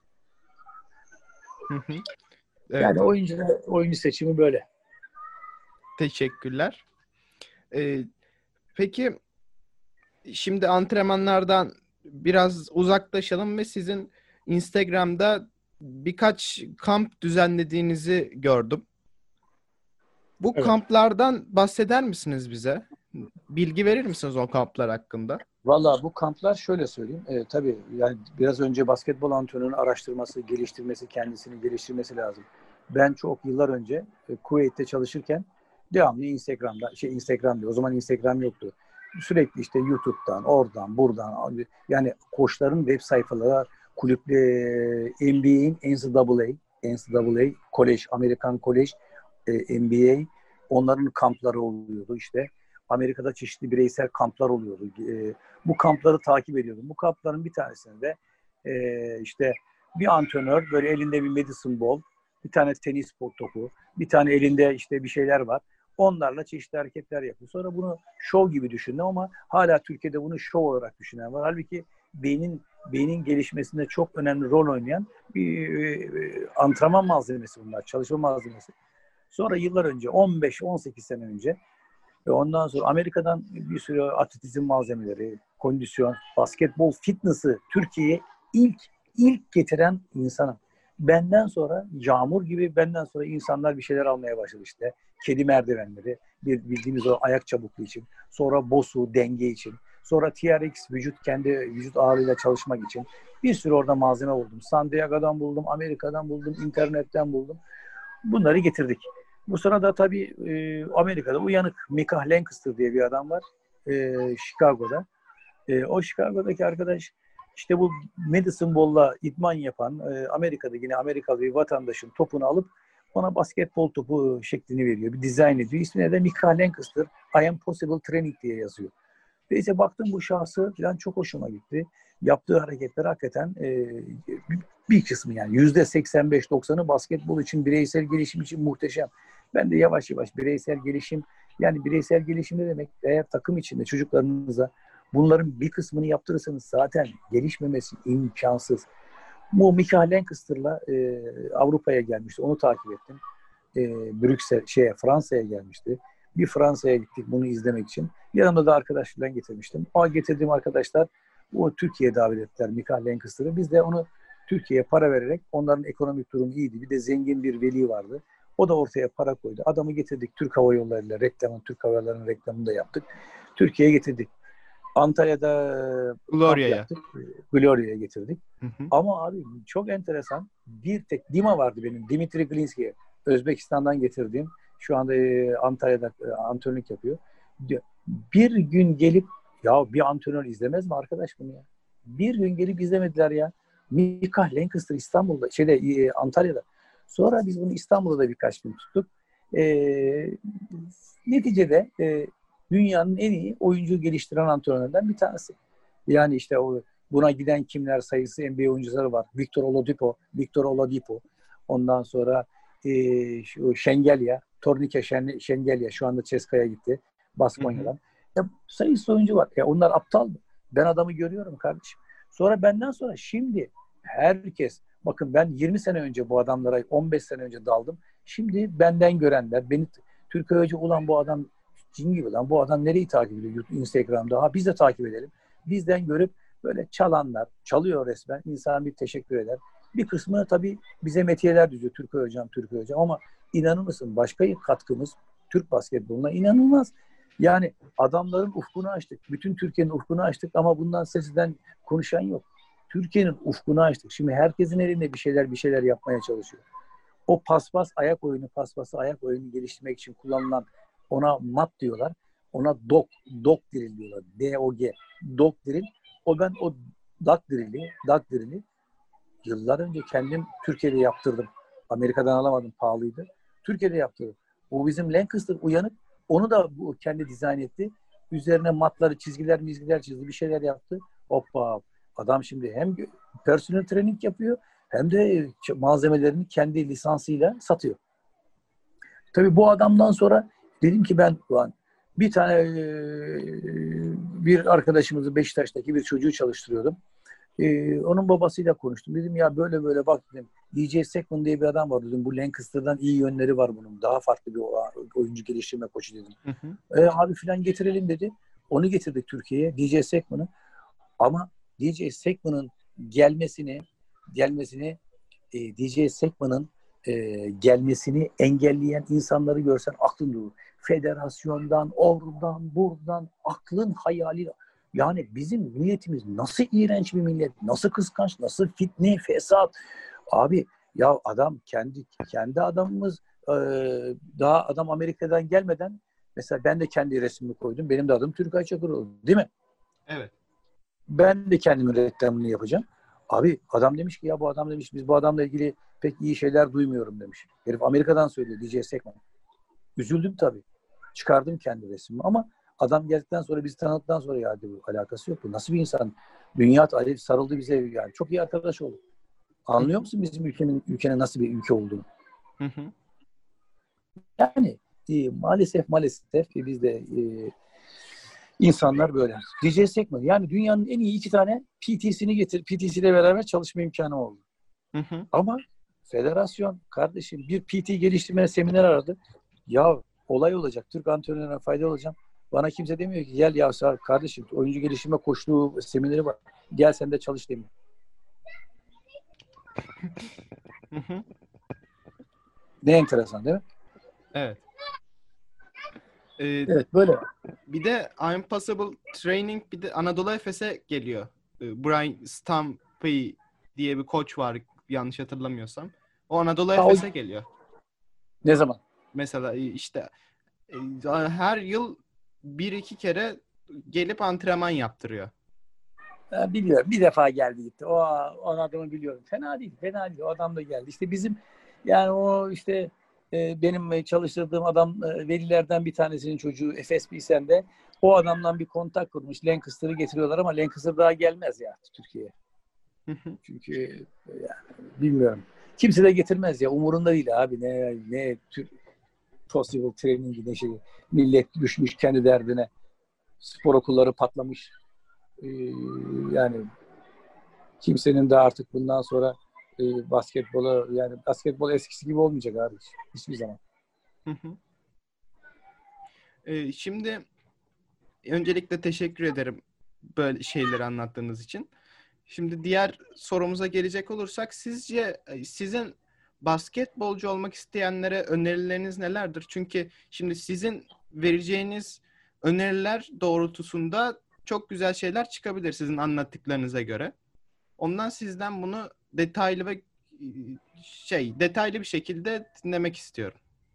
A: Hı hı. Evet,
B: Yani oyuncu oyuncu seçimi böyle.
A: teşekkürler. Ee, peki şimdi antrenmanlardan biraz uzaklaşalım ve sizin Instagram'da birkaç kamp düzenlediğinizi gördüm. Bu
B: Evet.
A: kamplardan bahseder misiniz bize? Bilgi verir misiniz o kamplar hakkında?
B: Valla bu kamplar şöyle söyleyeyim. E, tabii yani biraz önce basketbol antrenörünün araştırması, geliştirmesi, kendisini geliştirmesi lazım. Ben çok yıllar önce e, Kuveyt'te çalışırken devamlı Instagram'da, şey Instagram diyor. O zaman Instagram yoktu. Sürekli işte YouTube'dan, oradan, buradan, yani koçların web sayfaları, kulüple N B A'in N C A A, N C A A, kolej, Amerikan kolej, e, N B A, onların kampları oluyordu işte. Amerika'da çeşitli bireysel kamplar oluyordu. E, bu kampları takip ediyordum. Bu kampların bir tanesinde e, işte bir antrenör böyle elinde bir medicine ball, bir tane tenis topu, bir tane elinde işte bir şeyler var. Onlarla çeşitli hareketler yapıyor. Sonra bunu şov gibi düşündüm ama hala Türkiye'de bunu şov olarak düşünen var. Halbuki beynin beynin gelişmesinde çok önemli rol oynayan bir e, antrenman malzemesi bunlar, çalışma malzemesi. Sonra yıllar önce, on beş on sekiz sene önce ve ondan sonra Amerika'dan bir sürü atletizm malzemeleri, kondisyon, basketbol, fitness'ı Türkiye'ye ilk ilk getiren insanım. Benden sonra yağmur gibi benden sonra insanlar bir şeyler almaya başladı işte. Kedi merdivenleri, bir bildiğimiz o ayak çabukluğu için. Sonra Bosu denge için. Sonra T R X vücut kendi vücut ağırlığıyla çalışmak için. Bir sürü orada malzeme buldum. San Diego'dan buldum, Amerika'dan buldum, internetten buldum. Bunları getirdik. Bu sırada tabii e, Amerika'da uyanık Micah Lancaster diye bir adam var. E, Chicago'da. E, o Chicago'daki arkadaş işte bu Medicine Ball'la idman yapan e, Amerika'da yine Amerikalı bir vatandaşın topunu alıp ona basketbol topu şeklini veriyor. Bir dizayn ediyor. İsmine de Micah Lancaster I am Possible Training diye yazıyor. Neyse baktım bu şahsı falan çok hoşuma gitti. Yaptığı hareketler hakikaten e, bir kısmı yani yüzde seksen beş doksanı basketbol için, bireysel gelişim için muhteşem. Ben de yavaş yavaş bireysel gelişim, yani bireysel gelişim ne demek? Eğer takım içinde çocuklarınıza bunların bir kısmını yaptırırsanız zaten gelişmemesi imkansız. Bu Micah Lancaster'la e, Avrupa'ya gelmişti. Onu takip ettim. E, Brüksel, şeye, Fransa'ya gelmişti. Bir Fransa'ya gittik bunu izlemek için. Yanımda da arkadaşlarla getirmiştim. O getirdiğim arkadaşlar o Türkiye'ye davet ettiler Micah Lancaster'ı. Biz de onu Türkiye'ye para vererek, onların ekonomik durumu iyiydi. Bir de zengin bir veli vardı. O da ortaya para koydu. Adamı getirdik Türk Hava Yolları'yla reklamını, Türk Hava Yolları'nın reklamını da yaptık. Türkiye'ye getirdik. Antalya'da kamp
A: Gloria'ya.
B: yaptık. Gloria'ya getirdik.
A: Hı hı.
B: Ama abi çok enteresan. Bir tek Dima vardı benim. Dimitri Glinski. Özbekistan'dan getirdiğim. Şu anda e, Antalya'da e, antrenörlük yapıyor. Bir gün gelip ya bir antrenör izlemez mi arkadaş bunu ya? Bir gün gelip izlemediler ya. Micah Lancaster İstanbul'da, şeyde e, Antalya'da. Sonra biz bunu İstanbul'da da birkaç gün tuttuk. E, neticede e, dünyanın en iyi oyuncu geliştiren antrenörlerden bir tanesi. Yani işte o buna giden kimler sayısı N B A oyuncuları var. Victor Oladipo, Victor Oladipo. Ondan sonra e, şu Şengelya, Tornike Şen, Şengelya şu anda Ceska'ya gitti. Baskonya'dan. Ya, sayısı oyuncu var. Ya onlar aptal mı? Ben adamı görüyorum kardeşim. Sonra benden sonra şimdi herkes, bakın ben yirmi sene önce bu adamlara on beş sene önce daldım. Şimdi benden görenler, beni Türkiye Hoca ulan bu adam cin gibi lan, bu adam nereyi takip ediyor Instagram'da? Ha biz de takip edelim. Bizden görüp böyle çalanlar, çalıyor resmen. İnsan bir teşekkür eder. Bir kısmı tabii bize metiyeler düzüyor. Türkiye Hocam, Türkiye Hocam ama inanır mısın başka katkımız Türk basketboluna inanılmaz. Yani adamların ufkunu açtık. Bütün Türkiye'nin ufkunu açtık ama bundan sesinden konuşan yok. Türkiye'nin ufkunu açtık. Şimdi herkesin elinde bir şeyler bir şeyler yapmaya çalışıyor. O paspas ayak oyunu, paspası ayak oyunu geliştirmek için kullanılan, ona mat diyorlar. Ona dog, dog drill diyorlar. D O G. Dog drill. O ben o dog drill'i, dog drill'i yıllar önce kendim Türkiye'de yaptırdım. Amerika'dan alamadım, pahalıydı. Türkiye'de yaptırdım. O bizim Lancaster uyanık. Onu da bu kendi dizayn etti. Üzerine matları, çizgiler, mizgiler çizdi. Bir şeyler yaptı. Hoppa. Adam şimdi hem personal training yapıyor hem de malzemelerini kendi lisansıyla satıyor. Tabii bu adamdan sonra dedim ki ben bir tane bir arkadaşımızı Beşiktaş'taki bir çocuğu çalıştırıyordum. Ee, onun babasıyla konuştum. Dedim ya böyle böyle bak dedim. D J Sekman diye bir adam var dedim. Bu Lancaster'dan iyi yönleri var bunun. Daha farklı bir oyuncu geliştirme koçu dedim. Hı hı. E, abi filan getirelim dedi. Onu getirdik Türkiye'ye. D J Sekman'ı. Ama D J Sekman'ın gelmesini gelmesini e, D J Sekman'ın e, gelmesini engelleyen insanları görsen aklın durur. Federasyondan, oradan, buradan aklın hayali. Yani bizim milletimiz nasıl iğrenç bir millet, nasıl kıskanç, nasıl fitne, fesat. Abi Ya adam kendi kendi adamımız e, daha adam Amerika'dan gelmeden mesela ben de kendi resmimi koydum. Benim de adım Türkay Çakıroğlu. Değil mi?
A: Evet.
B: Ben de kendimin reklamını yapacağım. Abi adam demiş ki ya bu adam demiş biz bu adamla ilgili pek iyi şeyler duymuyorum demiş. Herif Amerika'dan söylüyor D J Sekman. Üzüldüm tabii. Çıkardım kendi resmimi ama adam geldikten sonra bizi tanıdıktan sonra ya bu alakası yok. Bu nasıl bir insan? Dünya alev sarıldı bize yani. Çok iyi arkadaş olduk. Anlıyor musun bizim ülkenin ülkenin nasıl bir ülke olduğunu?
A: Hı hı.
B: Yani e, maalesef maalesef e, biz de e, insanlar böyle. D J Sekman yani dünyanın en iyi iki tane P T'sini getir. P T C ile beraber çalışma imkanı oldu.
A: Hı hı.
B: Ama federasyon kardeşim bir P T geliştirme seminer aradı. Ya olay olacak. Türk antrenörlerine fayda olacağım. Bana kimse demiyor ki gel ya kardeşim oyuncu geliştirme koçluğu semineri var. Gel sen de çalış demiyor.
A: Hı hı.
B: Ne enteresan değil mi?
A: Evet. Ee,
B: Evet böyle.
A: Bir de Impossible Training bir de Anadolu Efes'e geliyor. Ee, Brian Stampy diye bir koç var yanlış hatırlamıyorsam. O Anadolu
B: Ha, o
A: Efes'e geliyor.
B: ne zaman?
A: Mesela işte e, her yıl bir iki kere gelip antrenman yaptırıyor.
B: Ha, biliyorum. Bir defa geldi gitti. O, o adamı biliyorum. Fena değil. Fena değil. O adam da geldi. İşte bizim yani o işte e, benim çalıştırdığım adam e, velilerden bir tanesinin çocuğu Efes Pilsen'de o adamdan bir kontak kurmuş. Lancaster'ı getiriyorlar ama Lancaster daha gelmez ya Türkiye'ye. Çünkü e, yani, bilmiyorum. Kimse de getirmez ya. Umurunda değil abi. Ne ne tür possible training ne şey. Millet düşmüş kendi derdine. Spor okulları patlamış. Ee, yani kimsenin de artık bundan sonra e, basketbola yani basketbol eskisi gibi olmayacak abi. Hiçbir zaman.
A: Ee, şimdi öncelikle teşekkür ederim böyle şeyleri anlattığınız için. Şimdi diğer sorumuza gelecek olursak sizce sizin basketbolcu olmak isteyenlere önerileriniz nelerdir? Çünkü şimdi sizin vereceğiniz öneriler doğrultusunda çok güzel şeyler çıkabilir sizin anlattıklarınıza göre. Ondan sizden bunu detaylı ve şey detaylı bir şekilde dinlemek istiyorum.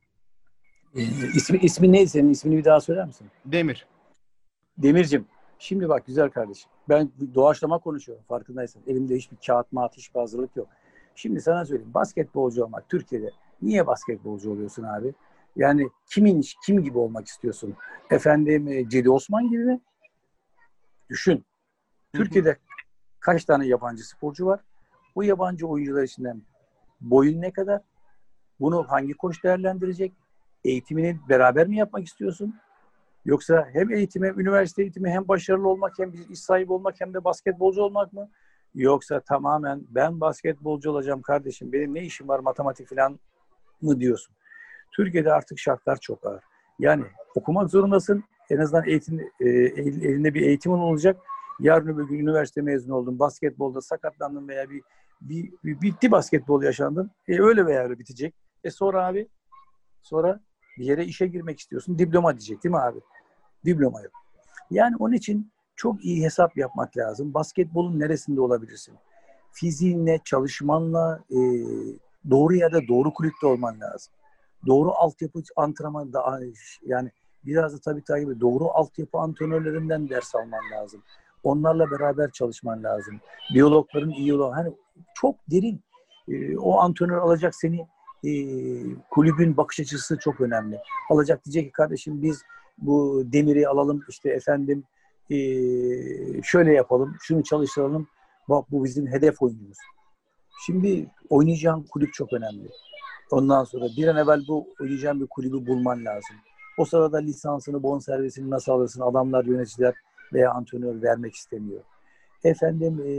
B: Ee, ismi, ismi neydi senin? İsmini bir daha söyler misin?
A: Demir.
B: Demircim. Şimdi bak güzel kardeşim. Ben doğaçlama konuşuyorum farkındaysan. Elimde hiçbir kağıt mağat hiçbir hazırlık yok. Şimdi sana söyleyeyim. Basketbolcu olmak Türkiye'de. Niye basketbolcu oluyorsun abi? Yani kimin kim gibi olmak istiyorsun? Efendim Cedi Osman gibi mi? Düşün. Türkiye'de kaç tane yabancı sporcu var? Bu yabancı oyuncular içinden boyun ne kadar? Bunu hangi koç değerlendirecek? Eğitimini beraber mi yapmak istiyorsun? Yoksa hem eğitimi, hem üniversite eğitimi, hem başarılı olmak, hem bir iş sahibi olmak, hem de basketbolcu olmak mı? Yoksa tamamen ben basketbolcu olacağım kardeşim, benim ne işim var matematik falan mı diyorsun? Türkiye'de artık şartlar çok ağır. Yani okumak zorundasın. En azından eğitim, e, elinde bir eğitimin olacak. Yarın öbür gün üniversite mezunu oldun, basketbolda sakatlandın veya bir, bir, bir bitti basketbol yaşandın. E, öyle veya öyle bitecek. E sonra abi, sonra bir yere işe girmek istiyorsun. Diploma diyecek değil mi abi? Diploma yok. Yani onun için çok iyi hesap yapmak lazım. Basketbolun neresinde olabilirsin? Fiziğinle, çalışmanla, e, doğru yerde, doğru kulüpte olman lazım. Doğru altyapı antrenman da yani biraz da tabii tabii doğru altyapı antrenörlerinden ders alman lazım. Onlarla beraber çalışman lazım. Biyologların iyi olan hani çok derin e, o antrenör alacak seni e, kulübün bakış açısı çok önemli. Alacak diyecek ki kardeşim biz bu Demir'i alalım işte efendim e, şöyle yapalım şunu çalıştıralım bak bu bizim hedef oyuncumuz. Şimdi oynayacağın kulüp çok önemli. Ondan sonra bir an evvel bu oynayacağın bir kulübü bulman lazım. O sırada lisansını, bonservisini nasıl alırsın? Adamlar, yöneticiler veya antrenör vermek istemiyor. Efendim e,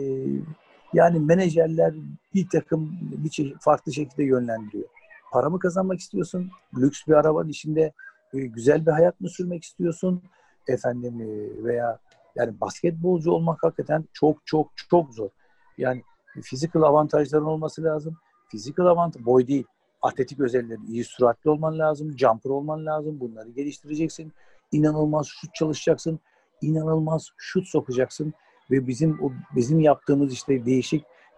B: yani menajerler bir takım bir şey, farklı şekilde yönlendiriyor. Para mı kazanmak istiyorsun? Lüks bir arabanın içinde e, güzel bir hayat mı sürmek istiyorsun? Efendim e, veya yani basketbolcu olmak hakikaten çok çok çok zor. Yani physical avantajların olması lazım. Physical avantaj, boy değil. Atletik özellikleri, iyi süratli olman lazım. Jumper olman lazım. Bunları geliştireceksin. İnanılmaz şut çalışacaksın. İnanılmaz şut sokacaksın. Ve bizim o bizim yaptığımız işte değişik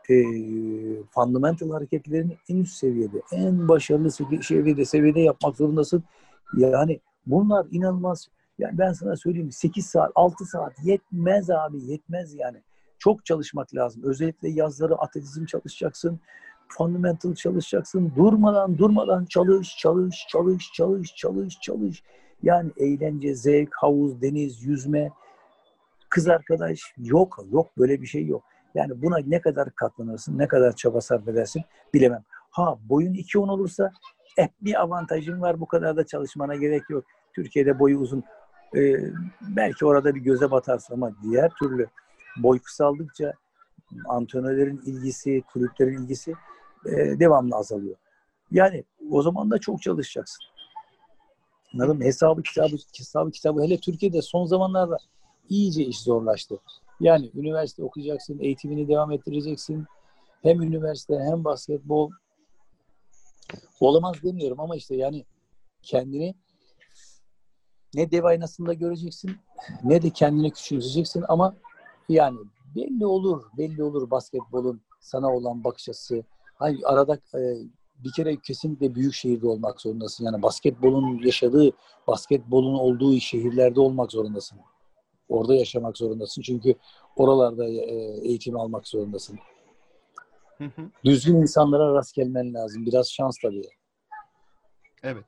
B: e, fundamental hareketlerini en üst seviyede, en başarılı seviyede, seviyede yapmak zorundasın. Yani bunlar inanılmaz. Yani ben sana söyleyeyim, sekiz saat, altı saat yetmez abi, yetmez yani. Çok çalışmak lazım. Özellikle yazları atletizm çalışacaksın, fundamental çalışacaksın. Durmadan, durmadan çalış, çalış, çalış, çalış, çalış, çalış. Yani eğlence, zevk, havuz, deniz, yüzme, kız arkadaş yok, yok böyle bir şey yok. Yani buna ne kadar katlanırsın, ne kadar çaba sarf edersin bilemem. Ha boyun iki on olursa eh, bir avantajın var, bu kadar da çalışmana gerek yok. Türkiye'de boyu uzun. Ee, belki orada bir göze batarsın ama diğer türlü boy kısaldıkça antrenörlerin ilgisi, kulüplerin ilgisi e, devamlı azalıyor. Yani o zaman da çok çalışacaksın. Anladın mı? Hesabı kitabı, hesabı kitabı hele Türkiye'de son zamanlarda iyice iş zorlaştı. Yani üniversite okuyacaksın, eğitimini devam ettireceksin. Hem üniversite hem basketbol olamaz demiyorum ama işte yani kendini ne dev aynasında göreceksin ne de kendini küçümseyeceksin ama yani belli olur, belli olur basketbolun sana olan bakış açısı. Hani arada e, bir kere kesinlikle büyük şehirde olmak zorundasın. Yani basketbolun yaşadığı, basketbolun olduğu şehirlerde olmak zorundasın. Orada yaşamak zorundasın. Çünkü oralarda e, eğitim almak zorundasın.
A: Hı hı.
B: Düzgün insanlara rast gelmen lazım. Biraz şans tabii.
A: Evet.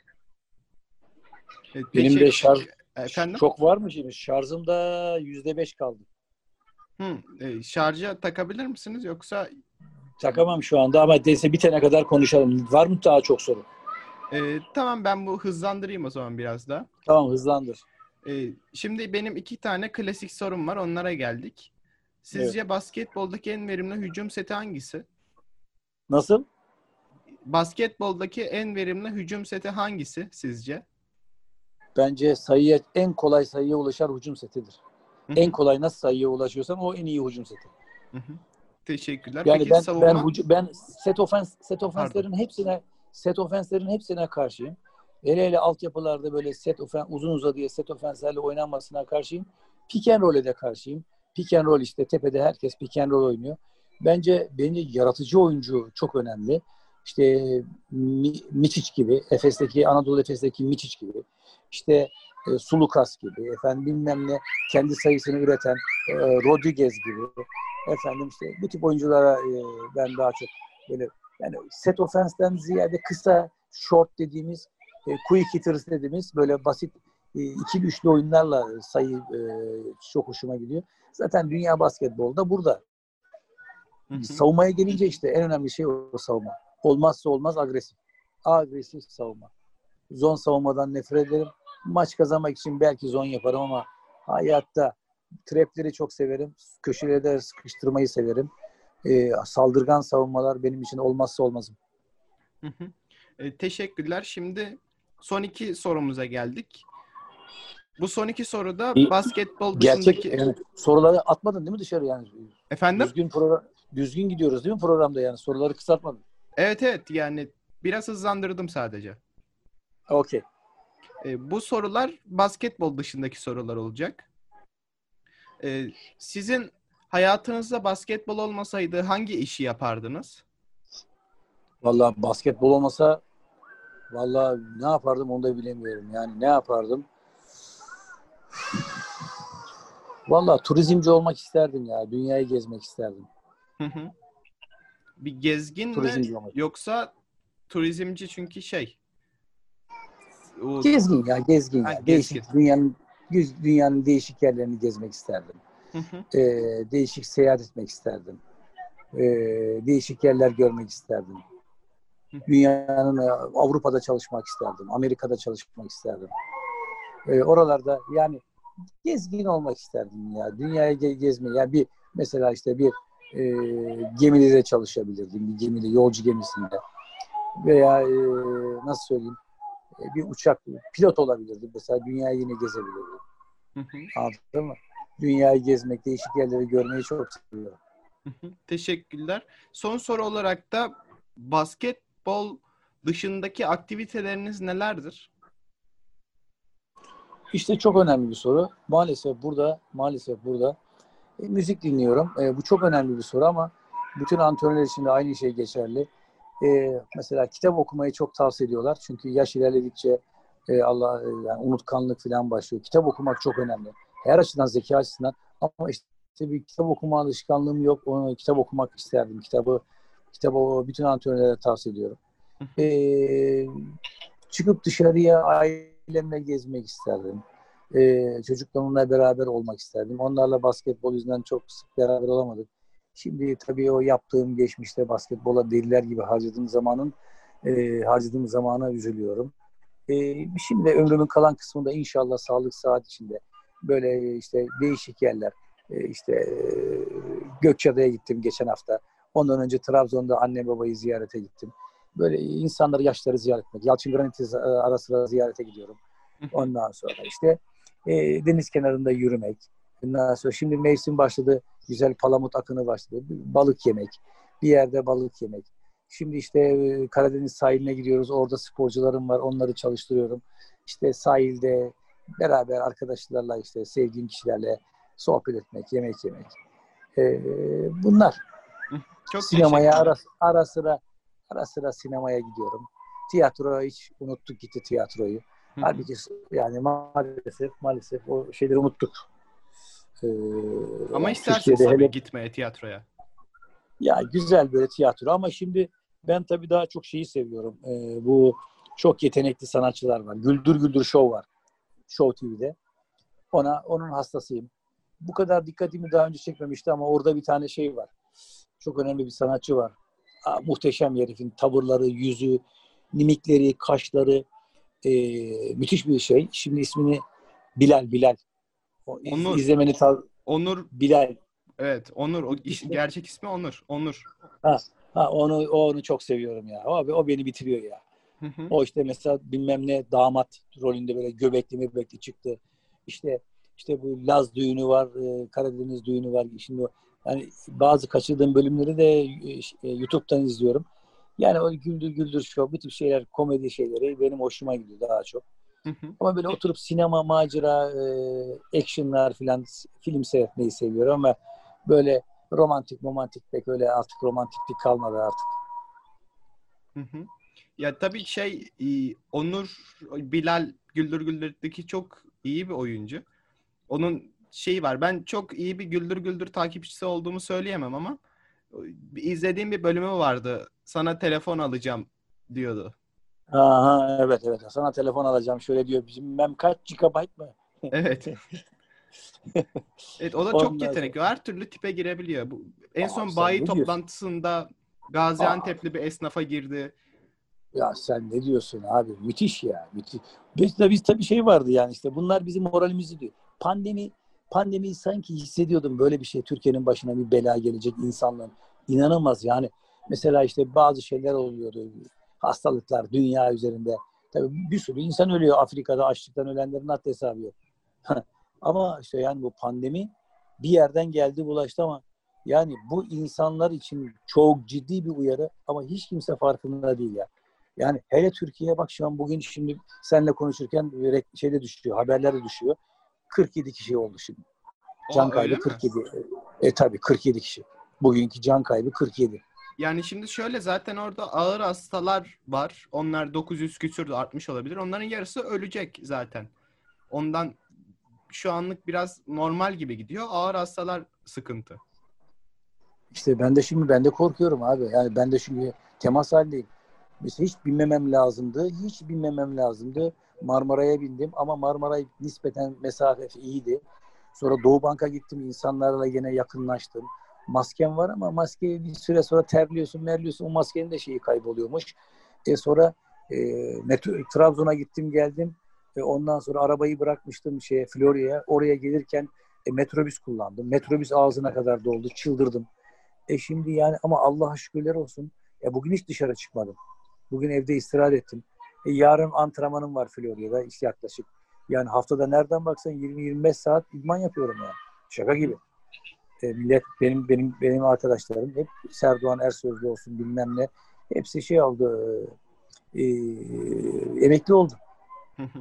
A: E,
B: Benim de
A: teşekkür
B: şarj
A: efendim.
B: çok var mı şimdi? Şarjım da yüzde beş kaldı.
A: Hı, e, şarja takabilir misiniz yoksa?
B: Takamam şu anda ama neyse bitene kadar konuşalım. Var mı daha çok soru?
A: E, tamam, ben bu hızlandırayım o zaman biraz da.
B: Tamam, hızlandır.
A: E, şimdi benim iki tane klasik sorum var. Onlara geldik. Sizce
B: Evet.
A: basketboldaki en verimli hücum seti hangisi?
B: Nasıl?
A: Basketboldaki en verimli hücum seti hangisi sizce?
B: Bence sayıya en kolay sayıya ulaşan hücum setidir.
A: Hı
B: En
A: hı,
B: kolay nasıl sayıya ulaşıyorsan o en iyi hücum seti.
A: hı hı. Teşekkürler.
B: Yani
A: Peki
B: ben ben
A: savunma?
B: hücu- ben set ofens set
A: Pardon.
B: ofenslerin hepsine set ofenslerin hepsine karşıyım. Hele hele altyapılarda böyle set ofen uzun uzadıya set ofenslerle oynanmasına karşıyım. Pick and roll'e de karşıyım. Pick and roll işte tepede herkes pick and roll oynuyor. Bence bence yaratıcı oyuncu çok önemli. İşte Mi- Mičić gibi, Efes'teki Anadolu Efes'teki Mičić gibi. İşte e, Sulukas gibi, efendim bilmem ne kendi sayısını üreten e, Rodriguez gibi. Efendim işte bu tip oyunculara e, ben daha çok böyle yani set offense'den ziyade kısa short dediğimiz e, quick hitters dediğimiz böyle basit e, ikili üçlü oyunlarla sayı e, çok hoşuma gidiyor. Zaten dünya basketbolda burada.
A: Hı hı.
B: Savunmaya gelince işte en önemli şey o savunma. Olmazsa olmaz agresif. Agresif savunma. Zon savunmadan nefret ederim. Maç kazanmak için belki zon yaparım ama hayatta trapleri çok severim. Köşelere de sıkıştırmayı severim. Ee, saldırgan savunmalar benim için olmazsa olmazım.
A: Hı hı. E, teşekkürler. Şimdi son iki sorumuza geldik. Bu son iki soruda
B: Bir
A: basketbol
B: gerçek
A: dışındaki...
B: yani soruları atmadın değil mi dışarı yani?
A: Efendim?
B: Düzgün program düzgün gidiyoruz değil mi programda yani? Soruları kısaltmadın.
A: Evet, evet, yani biraz hızlandırdım sadece.
B: Okey.
A: E, bu sorular basketbol dışındaki sorular olacak. E, sizin hayatınızda basketbol olmasaydı hangi işi yapardınız?
B: Vallahi basketbol olmasa vallahi ne yapardım onu da bilemiyorum. Yani ne yapardım? Vallahi turizmci olmak isterdim ya. Dünyayı gezmek isterdim.
A: Hı hı. Bir gezgin mi
B: Turizmci olmak.
A: yoksa turizmci, çünkü şey o
B: Gezgin ya, gezgin
A: ha,
B: ya.
A: gezgin.
B: Değişik dünyanın yüz- dünyanın değişik yerlerini gezmek isterdim.
A: Hı hı.
B: Ee, değişik seyahat etmek isterdim. Ee, değişik yerler görmek isterdim. Dünyanın e, Avrupa'da çalışmak isterdim. Amerika'da çalışmak isterdim. Ee, oralarda yani gezgin olmak isterdim ya. Dünyayı ge- gezmeyi. Yani bir mesela işte bir e, gemide de çalışabilirdim. Bir gemide, yolcu gemisinde. Veya e, nasıl söyleyeyim? E, bir uçak pilot olabilirdim. Mesela dünyayı yine gezebilirdim.
A: Hı hı.
B: Anladın mı? Dünyayı gezmek, değişik yerleri görmeyi çok seviyorum.
A: Hı hı. Teşekkürler. Son soru olarak da basketbol dışındaki aktiviteleriniz nelerdir?
B: İşte çok önemli bir soru. Maalesef burada, maalesef burada e, müzik dinliyorum. E, bu çok önemli bir soru ama Bütün antrenörler için de aynı şey geçerli. Ee, mesela kitap okumayı çok tavsiye ediyorlar. Çünkü yaş ilerledikçe e, Allah e, yani unutkanlık falan başlıyor. Kitap okumak çok önemli. Her açıdan, zeka açısından. Ama işte bir kitap okuma alışkanlığım yok. Onu kitap okumak isterdim. Kitabı kitabı bütün antrenörlere tavsiye ediyorum. Ee, Çıkıp dışarıya ailemle gezmek isterdim. Ee, çocuklarımla beraber olmak isterdim. Onlarla basketbol yüzünden çok sık beraber olamadık. Şimdi tabii o yaptığım geçmişte basketbola deliler gibi harcadığım zamanın e, harcadığım zamana üzülüyorum. E, Şimdi de ömrümün kalan kısmında inşallah sağlık saat içinde böyle işte değişik yerler. E, işte e, Gökçeada'ya gittim geçen hafta. Ondan önce Trabzon'da anne babayı ziyarete gittim. Böyle insanları, yaşları ziyaret etmek. Yalçın Granit'i ara sıra ziyarete gidiyorum. Ondan sonra işte e, deniz kenarında yürümek. Ondan sonra şimdi mevsim başladı. Güzel palamut akını başladı. Balık yemek. Bir yerde balık yemek. Şimdi işte e, Karadeniz sahiline gidiyoruz. Orada sporcularım var. Onları çalıştırıyorum. İşte sahilde beraber arkadaşlarla işte sevdiğim kişilerle sohbet etmek, yemek yemek. E, bunlar.
A: Çok
B: Sinemaya
A: teşekkürler.
B: ara, ara sıra ara sıra sinemaya gidiyorum. Tiyatro hiç unuttuk gitti tiyatroyu. Halbuki yani maalesef maalesef o şeyleri unuttuk. Ee,
A: Ama
B: Yani
A: istersiniz
B: Türkiye'de hele
A: tabii gitmeye tiyatroya.
B: ya güzel böyle tiyatro ama şimdi ben tabii daha çok şeyi seviyorum. Ee, bu çok yetenekli sanatçılar var. Güldür Güldür Show var. Show T V'de. Ona onun hastasıyım. Bu kadar dikkatimi daha önce çekmemişti ama orada bir tane şey var. Çok önemli bir sanatçı var. Aa, muhteşem herifin tavırları, yüzü, mimikleri, kaşları e, müthiş bir şey. Şimdi ismini Bilal, Bilal. O iz,
A: Onur.
B: izlemeni tav
A: Onur.
B: Bilal.
A: Evet, Onur. O iş-
B: İşte,
A: gerçek ismi Onur. Onur.
B: ha, ha, onu o onu çok seviyorum ya. O, o beni bitiriyor ya.
A: Hı hı.
B: O işte mesela bilmem ne damat rolünde böyle göbekli göbekli çıktı. İşte işte bu Laz düğünü var, e, Karadeniz düğünü var. Şimdi o- yani bazı kaçırdığım bölümleri de e, YouTube'dan izliyorum. Yani o güldür güldür show, bu tip şeyler, komedi şeyleri benim hoşuma gidiyor daha çok.
A: Hı hı.
B: Ama böyle oturup sinema, macera, e, actionlar filan film seyretmeyi seviyorum ama böyle romantik romantik pek öyle artık romantiklik kalmadı artık.
A: Hı hı. Ya tabii şey e, Onur Bilal Güldür Güldür'deki çok iyi bir oyuncu. Onun şeyi var. Ben çok iyi bir Güldür Güldür takipçisi olduğumu söyleyemem ama izlediğim bir bölümü vardı. Sana telefon alacağım diyordu.
B: Aha, evet evet. Sana telefon alacağım. Şöyle diyor. Bizim bilmem kaç gigabayt mı?
A: Evet. Evet, o da çok
B: Ondan sonra.
A: yetenekli. Her türlü tipe girebiliyor. Bu, en
B: Abi
A: son
B: sen
A: bayi
B: ne diyorsun?
A: toplantısında
B: Aa,
A: Gaziantep'li bir esnafa girdi.
B: ya sen ne diyorsun abi? Müthiş ya. Müthiş. Biz de biz tabii şey vardı yani işte bunlar bizim moralimizi diyor. Pandemi pandemiyi sanki hissediyordum böyle bir şey Türkiye'nin başına bir bela gelecek insanlığın. İnanılmaz yani. Mesela işte bazı şeyler oluyordu. Hastalıklar dünya üzerinde. Tabii bir sürü insan ölüyor Afrika'da açlıktan ölenlerin haddi hesabı yok. Ama işte yani bu pandemi bir yerden geldi bulaştı ama yani bu insanlar için çok ciddi bir uyarı ama hiç kimse farkında değil ya. Yani hele Türkiye'ye bak şu an bugün şimdi seninle konuşurken şeyde düşüyor, haberlerde düşüyor. kırk yedi kişi oldu şimdi.
A: O
B: Can
A: öyle
B: kaybı
A: mi?
B: kırk yedi. E tabii kırk yedi kişi. Bugünkü can kaybı kırk yedi.
A: Yani şimdi şöyle zaten orada ağır hastalar var. Onlar dokuz yüz küsür de artmış olabilir. Onların yarısı ölecek zaten. Ondan şu anlık biraz normal gibi gidiyor. Ağır hastalar sıkıntı.
B: İşte ben de şimdi ben de korkuyorum abi. Yani ben de şimdi temas halindeyim. Mesela hiç binmemem lazımdı. Hiç binmemem lazımdı. Marmara'ya bindim ama Marmaray nispeten mesafesi iyiydi. Sonra Doğu Bank'a gittim. İnsanlarla yine yakınlaştım. Maskem var ama maske bir süre sonra terliyorsun, merliyorsun. O maskenin de şeyi kayboluyormuş. E sonra e, metro, Trabzon'a gittim geldim. E, ondan sonra arabayı bırakmıştım şeye Florya'ya. Oraya gelirken e, metrobüs kullandım. Metrobüs ağzına kadar doldu. Çıldırdım. E şimdi yani ama Allah'a şükürler olsun. Ya bugün hiç dışarı çıkmadım. Bugün evde istirahat ettim. E yarın antrenmanım var Florya'da işte yaklaşık. Yani haftada nereden baksan yirmi yirmi beş saat idman yapıyorum yani. Şaka
A: Hı hı.
B: gibi. E, millet benim benim benim arkadaşlarım hep Serdoğan Ersözlü olsun bilmem ne. Hepsi şey oldu. E, e, emekli oldu.
A: Hı hı.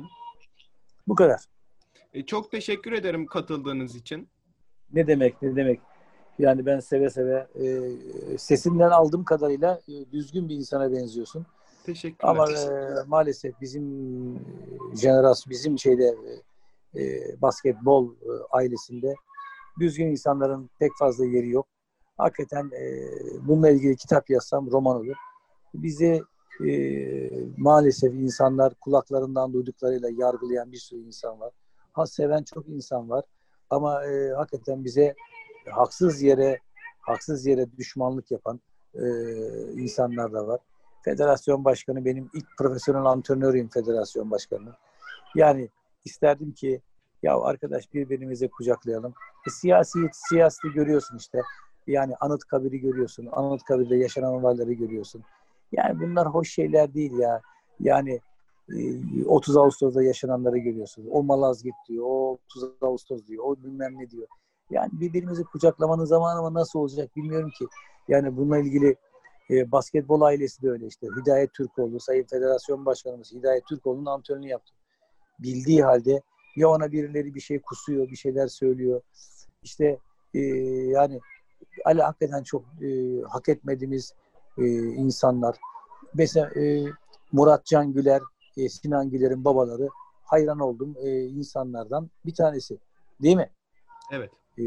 B: Bu kadar.
A: E, çok teşekkür ederim katıldığınız için.
B: Ne demek ne demek. Yani ben seve seve e, sesinden aldığım kadarıyla e, düzgün bir insana benziyorsun. Ama
A: Teşekkürler.
B: e, maalesef bizim e, jenerasyon, bizim şeyde e, e, basketbol e, ailesinde düzgün insanların pek fazla yeri yok. Hakikaten e, bununla ilgili kitap yazsam roman olur. Bizi e, maalesef insanlar kulaklarından duyduklarıyla yargılayan bir sürü insan var. Ha seven çok insan var. Ama e, hakikaten bize haksız yere haksız yere düşmanlık yapan e, insanlar da var. Federasyon başkanı benim ilk profesyonel antrenörüyüm federasyon başkanı. Yani isterdim ki ya arkadaş birbirimizi kucaklayalım. E, siyasi siyaseti görüyorsun işte. Yani Anıtkabir'i görüyorsun. Anıtkabir'de yaşanan olayları görüyorsun. Yani bunlar hoş şeyler değil ya. Yani e, otuz Ağustos'ta yaşananları görüyorsun. O Malazgirt diyor, o otuz Ağustos diyor, o bilmem ne diyor. Yani birbirimizi kucaklamanın zamanı ama nasıl olacak bilmiyorum ki. Yani bununla ilgili e, basketbol ailesi de öyle işte. Hidayet Türkoğlu, Sayın Federasyon Başkanımız Hidayet Türkoğlu'nun antrenörünü yaptı. Bildiği halde ya ona birileri bir şey kusuyor, bir şeyler söylüyor. İşte e, yani Ali hakikaten çok e, hak etmediğimiz e, insanlar. Mesela e, Murat Can Güler, e, Sinan Güler'in babaları hayran olduğum e, insanlardan bir tanesi. Değil mi?
A: Evet.
B: E,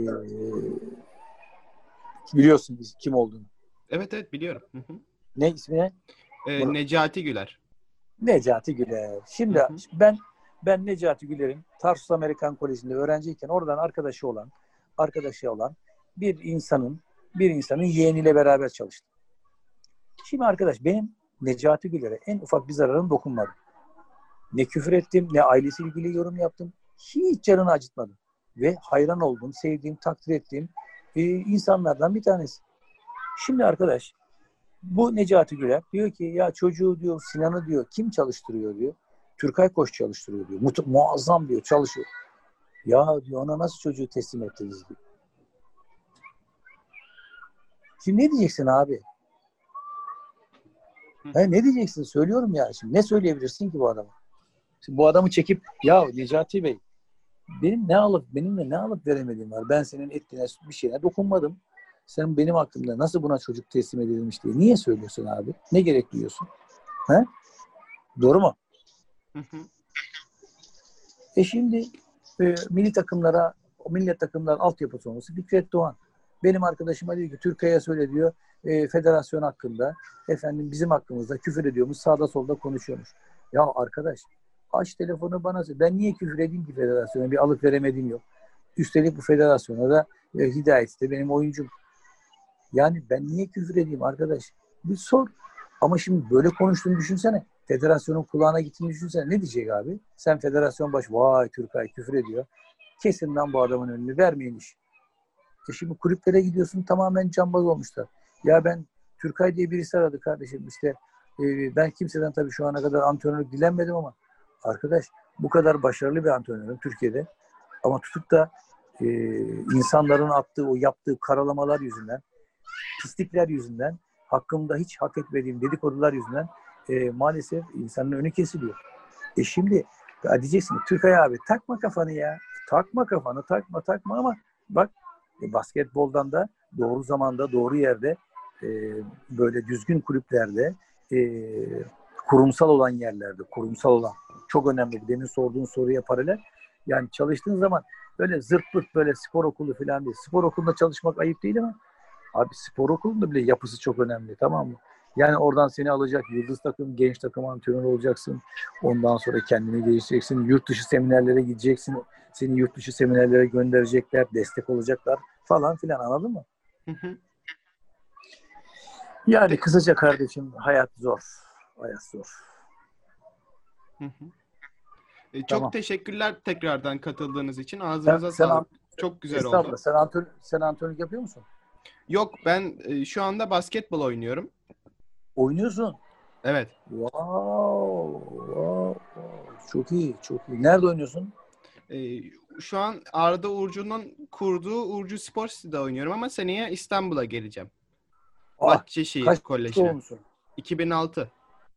B: biliyorsun kim olduğunu.
A: Evet evet biliyorum. Hı hı.
B: Ne ismi ne?
A: Ee,
B: Murat.
A: Necati Güler.
B: Necati Güler.
A: Hı
B: Şimdi
A: hı.
B: ben ben Necati Güler'in Tarsus Amerikan Koleji'nde öğrenciyken oradan arkadaşı olan arkadaşı olan bir insanın bir insanın yeğeniyle beraber çalıştım. Şimdi arkadaş benim Necati Güler'e en ufak bir zararım dokunmadı. Ne küfür ettim, ne ailesiyle ilgili yorum yaptım. Hiç canını acıtmadım. Ve hayran olduğum, sevdiğim, takdir ettiğim e, insanlardan bir tanesi. Şimdi arkadaş bu Necati Güler diyor ki ya çocuğu diyor Sinan'ı diyor kim çalıştırıyor diyor. Türkay Koç çalıştırıyor diyor. Mu- muazzam diyor çalışıyor. Ya diyor ona nasıl çocuğu teslim ettiniz diyor. Şimdi ne diyeceksin abi?
A: Hı
B: He,
A: hı.
B: ne diyeceksin? Söylüyorum ya. Şimdi ne söyleyebilirsin ki bu adama? Şimdi bu adamı çekip ya Necati Bey benim ne alıp benimle ne alıp veremediğim var. Ben senin ettiğine bir şeyine dokunmadım. Sen benim hakkımda nasıl buna çocuk teslim edilmiş diye niye söylüyorsun abi? Ne gerek duyuyorsun? He? Doğru mu?
A: Hı hı.
B: E şimdi e, milli takımlara, o milli takımlar altyapısı olması Fikret Doğan. Benim arkadaşıma diyor ki Türkiye'ye söyle diyor e, federasyon hakkında efendim bizim hakkımızda küfür ediyormuş sağda solda konuşuyormuş. Ya arkadaş aç telefonu bana söyle. Ben niye küfür edeyim ki federasyona? Bir alıp veremediğim yok. Üstelik bu federasyona da e, Hidayet de benim oyuncum. Yani ben niye küfür edeyim arkadaş? Bir sor. Ama şimdi böyle konuştuğunu düşünsene. Federasyonun kulağına gittiğini düşünsene. Ne diyecek abi? Sen federasyon baş, vay Türkay küfür ediyor. Kesin lan bu adamın önünü vermeyin iş. E şimdi kulüplere gidiyorsun tamamen cambaz olmuşlar. Ya ben Türkay diye birisi aradı kardeşim işte e, ben kimseden tabii şu ana kadar antrenörlük dilenmedim ama arkadaş bu kadar başarılı bir antrenörüm Türkiye'de ama tutup da e, insanların attığı o yaptığı karalamalar yüzünden pislikler yüzünden hakkımda hiç hak etmediğim dedikodular yüzünden e, maalesef insanın önü kesiliyor. E şimdi ya diyeceksin Türkay abi takma kafanı ya. Takma kafanı takma takma ama bak e, basketboldan da doğru zamanda doğru yerde e, böyle düzgün kulüplerde e, kurumsal olan yerlerde kurumsal olan çok önemli. Demin sorduğun soruya paralel. Yani çalıştığın zaman böyle zırt pırt böyle spor okulu falan değil. Spor okulunda çalışmak ayıp değil ama abi spor okulunda bile yapısı çok önemli tamam mı? Yani oradan seni alacak yıldız takım, genç takım antrenör olacaksın. Ondan sonra kendini geliştireceksin. Yurt dışı seminerlere gideceksin. Seni yurt dışı seminerlere gönderecekler, destek olacaklar falan filan anladın mı?
A: Hı hı.
B: Yani
A: Te-
B: kısaca kardeşim hayat zor. Hayat zor.
A: Hı hı. E, çok
B: Tamam.
A: teşekkürler tekrardan katıldığınız için.
B: Sen,
A: Ağzınıza
B: sen
A: sağlık. Çok güzel
B: estağfurullah.
A: oldu.
B: Sen antrenör, sen antrenörlük yapıyor musun?
A: Yok ben e, şu anda basketbol oynuyorum.
B: Oynuyorsun.
A: Evet.
B: Wow, wow, wow. Çok iyi, çok iyi. Nerede oynuyorsun?
A: E, şu an Arda Uğurcu'nun kurduğu Uğurcu Spor City'de oynuyorum ama seneye İstanbul'a geleceğim.
B: Ah,
A: Bahçeşehir
B: kaç
A: Koleji'ne.
B: doğumlusun?
A: iki bin altı.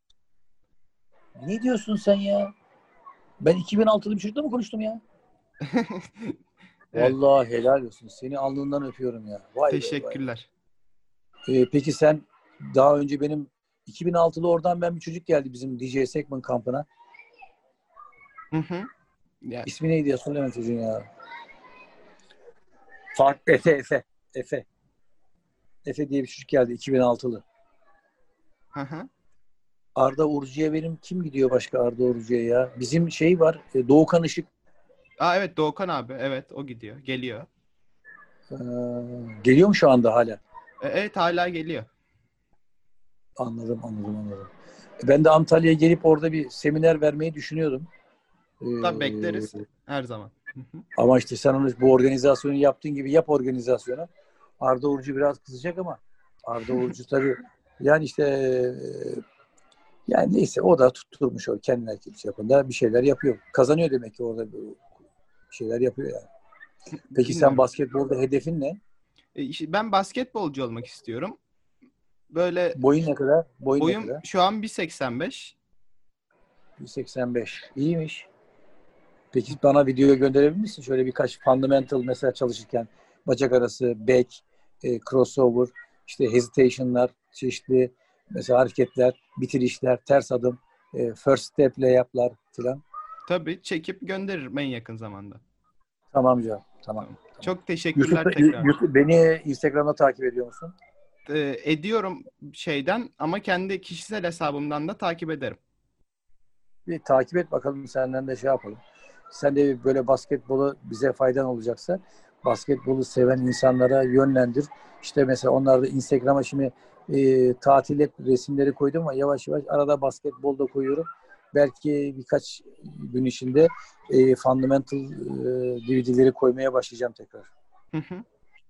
B: Ne diyorsun sen ya? Ben iki bin altılı bir çocukla mı konuştum ya?
A: Evet.
B: Vallahi helal olsun. Seni alnından öpüyorum ya. Vay be vay.
A: Teşekkürler.
B: Ee, peki sen daha önce benim iki bin altıda oradan ben bir çocuk geldi bizim D J Segment kampına.
A: Hı hı. Ya,
B: İsmi neydi ya? Söyleme çocuğun ya. Fark Efe Efe. Efe. Efe diye bir çocuk geldi iki bin altılı.
A: hı hı.
B: Arda Uğurcu'ya benim kim gidiyor başka Arda Uğurcu'ya ya? Bizim şey var. e, Doğukan Işık.
A: Aa, evet, Doğukan abi. Evet, o gidiyor. Geliyor.
B: Ee, geliyor mu şu anda hala?
A: E, evet, hala geliyor.
B: Anladım, anladım, anladım. Ben de Antalya'ya gelip orada bir seminer vermeyi düşünüyordum. Ee,
A: Tabii bekleriz. Her zaman. Hı hı.
B: ama işte sen onu bu organizasyonu yaptığın gibi yap organizasyonu. Arda Uğurcu biraz kızacak ama Arda Uğurcu tabii yani işte e, yani neyse o da tutturmuş o kendine çapında bir şeyler yapıyor. Kazanıyor demek ki orada bir şeyler yapıyor yani. Peki sen
A: Bilmiyorum.
B: basketbolda hedefin ne?
A: E, işte ben basketbolcu olmak istiyorum. Böyle
B: Boyun ne kadar? Boyun ne
A: boyum
B: kadar?
A: şu an bir seksen beş.
B: bir seksen beş. İyiymiş. Peki bana video gönderebilir misin? Şöyle birkaç fundamental mesela çalışırken bacak arası, back, e, crossover, işte hesitation'lar, çeşitli mesela hareketler, bitirişler, ters adım, e, first step layup'lar filan.
A: Tabii çekip gönderirim en yakın zamanda.
B: Tamam canım. Tamam.
A: Tamam.
B: Tamam.
A: Çok teşekkürler
B: YouTube'da,
A: tekrar.
B: YouTube, beni Instagram'da takip ediyor musun?
A: E, ediyorum şeyden ama kendi kişisel hesabımdan da takip ederim.
B: Bir takip et bakalım senden de şey yapalım. Sen de böyle basketbolu bize faydan olacaksa basketbolu seven insanlara yönlendir. İşte mesela onlar da Instagram'a şimdi e, tatil hep resimleri koydum ama yavaş yavaş arada basketbol da koyuyorum. Belki birkaç gün içinde e, fundamental e, D V D'leri koymaya başlayacağım tekrar.
A: Hı hı.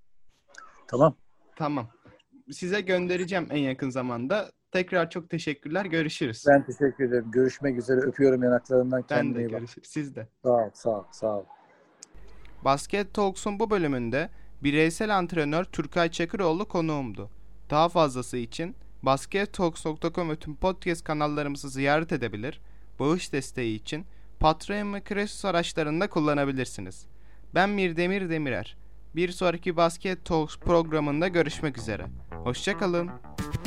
B: Tamam.
A: Tamam. Size göndereceğim en yakın zamanda. Tekrar çok teşekkürler. Görüşürüz.
B: Ben teşekkür ederim. Görüşmek üzere. Öpüyorum yanaklarından.
A: Ben
B: Kendine
A: de
B: iyi bak.
A: görüşürüz. Siz de.
B: Sağ ol, sağ ol, sağ ol.
A: Basket Talks'un bu bölümünde bireysel antrenör Turkay Çakıroğlu konuğumdu. Daha fazlası için baskettalks nokta com ve tüm podcast kanallarımızı ziyaret edebilir, bağış desteği için Patreon ve Kresus araçlarında kullanabilirsiniz. Ben Mirdemir Demirer. Bir sonraki Basket Talks programında görüşmek üzere. Hoşça kalın.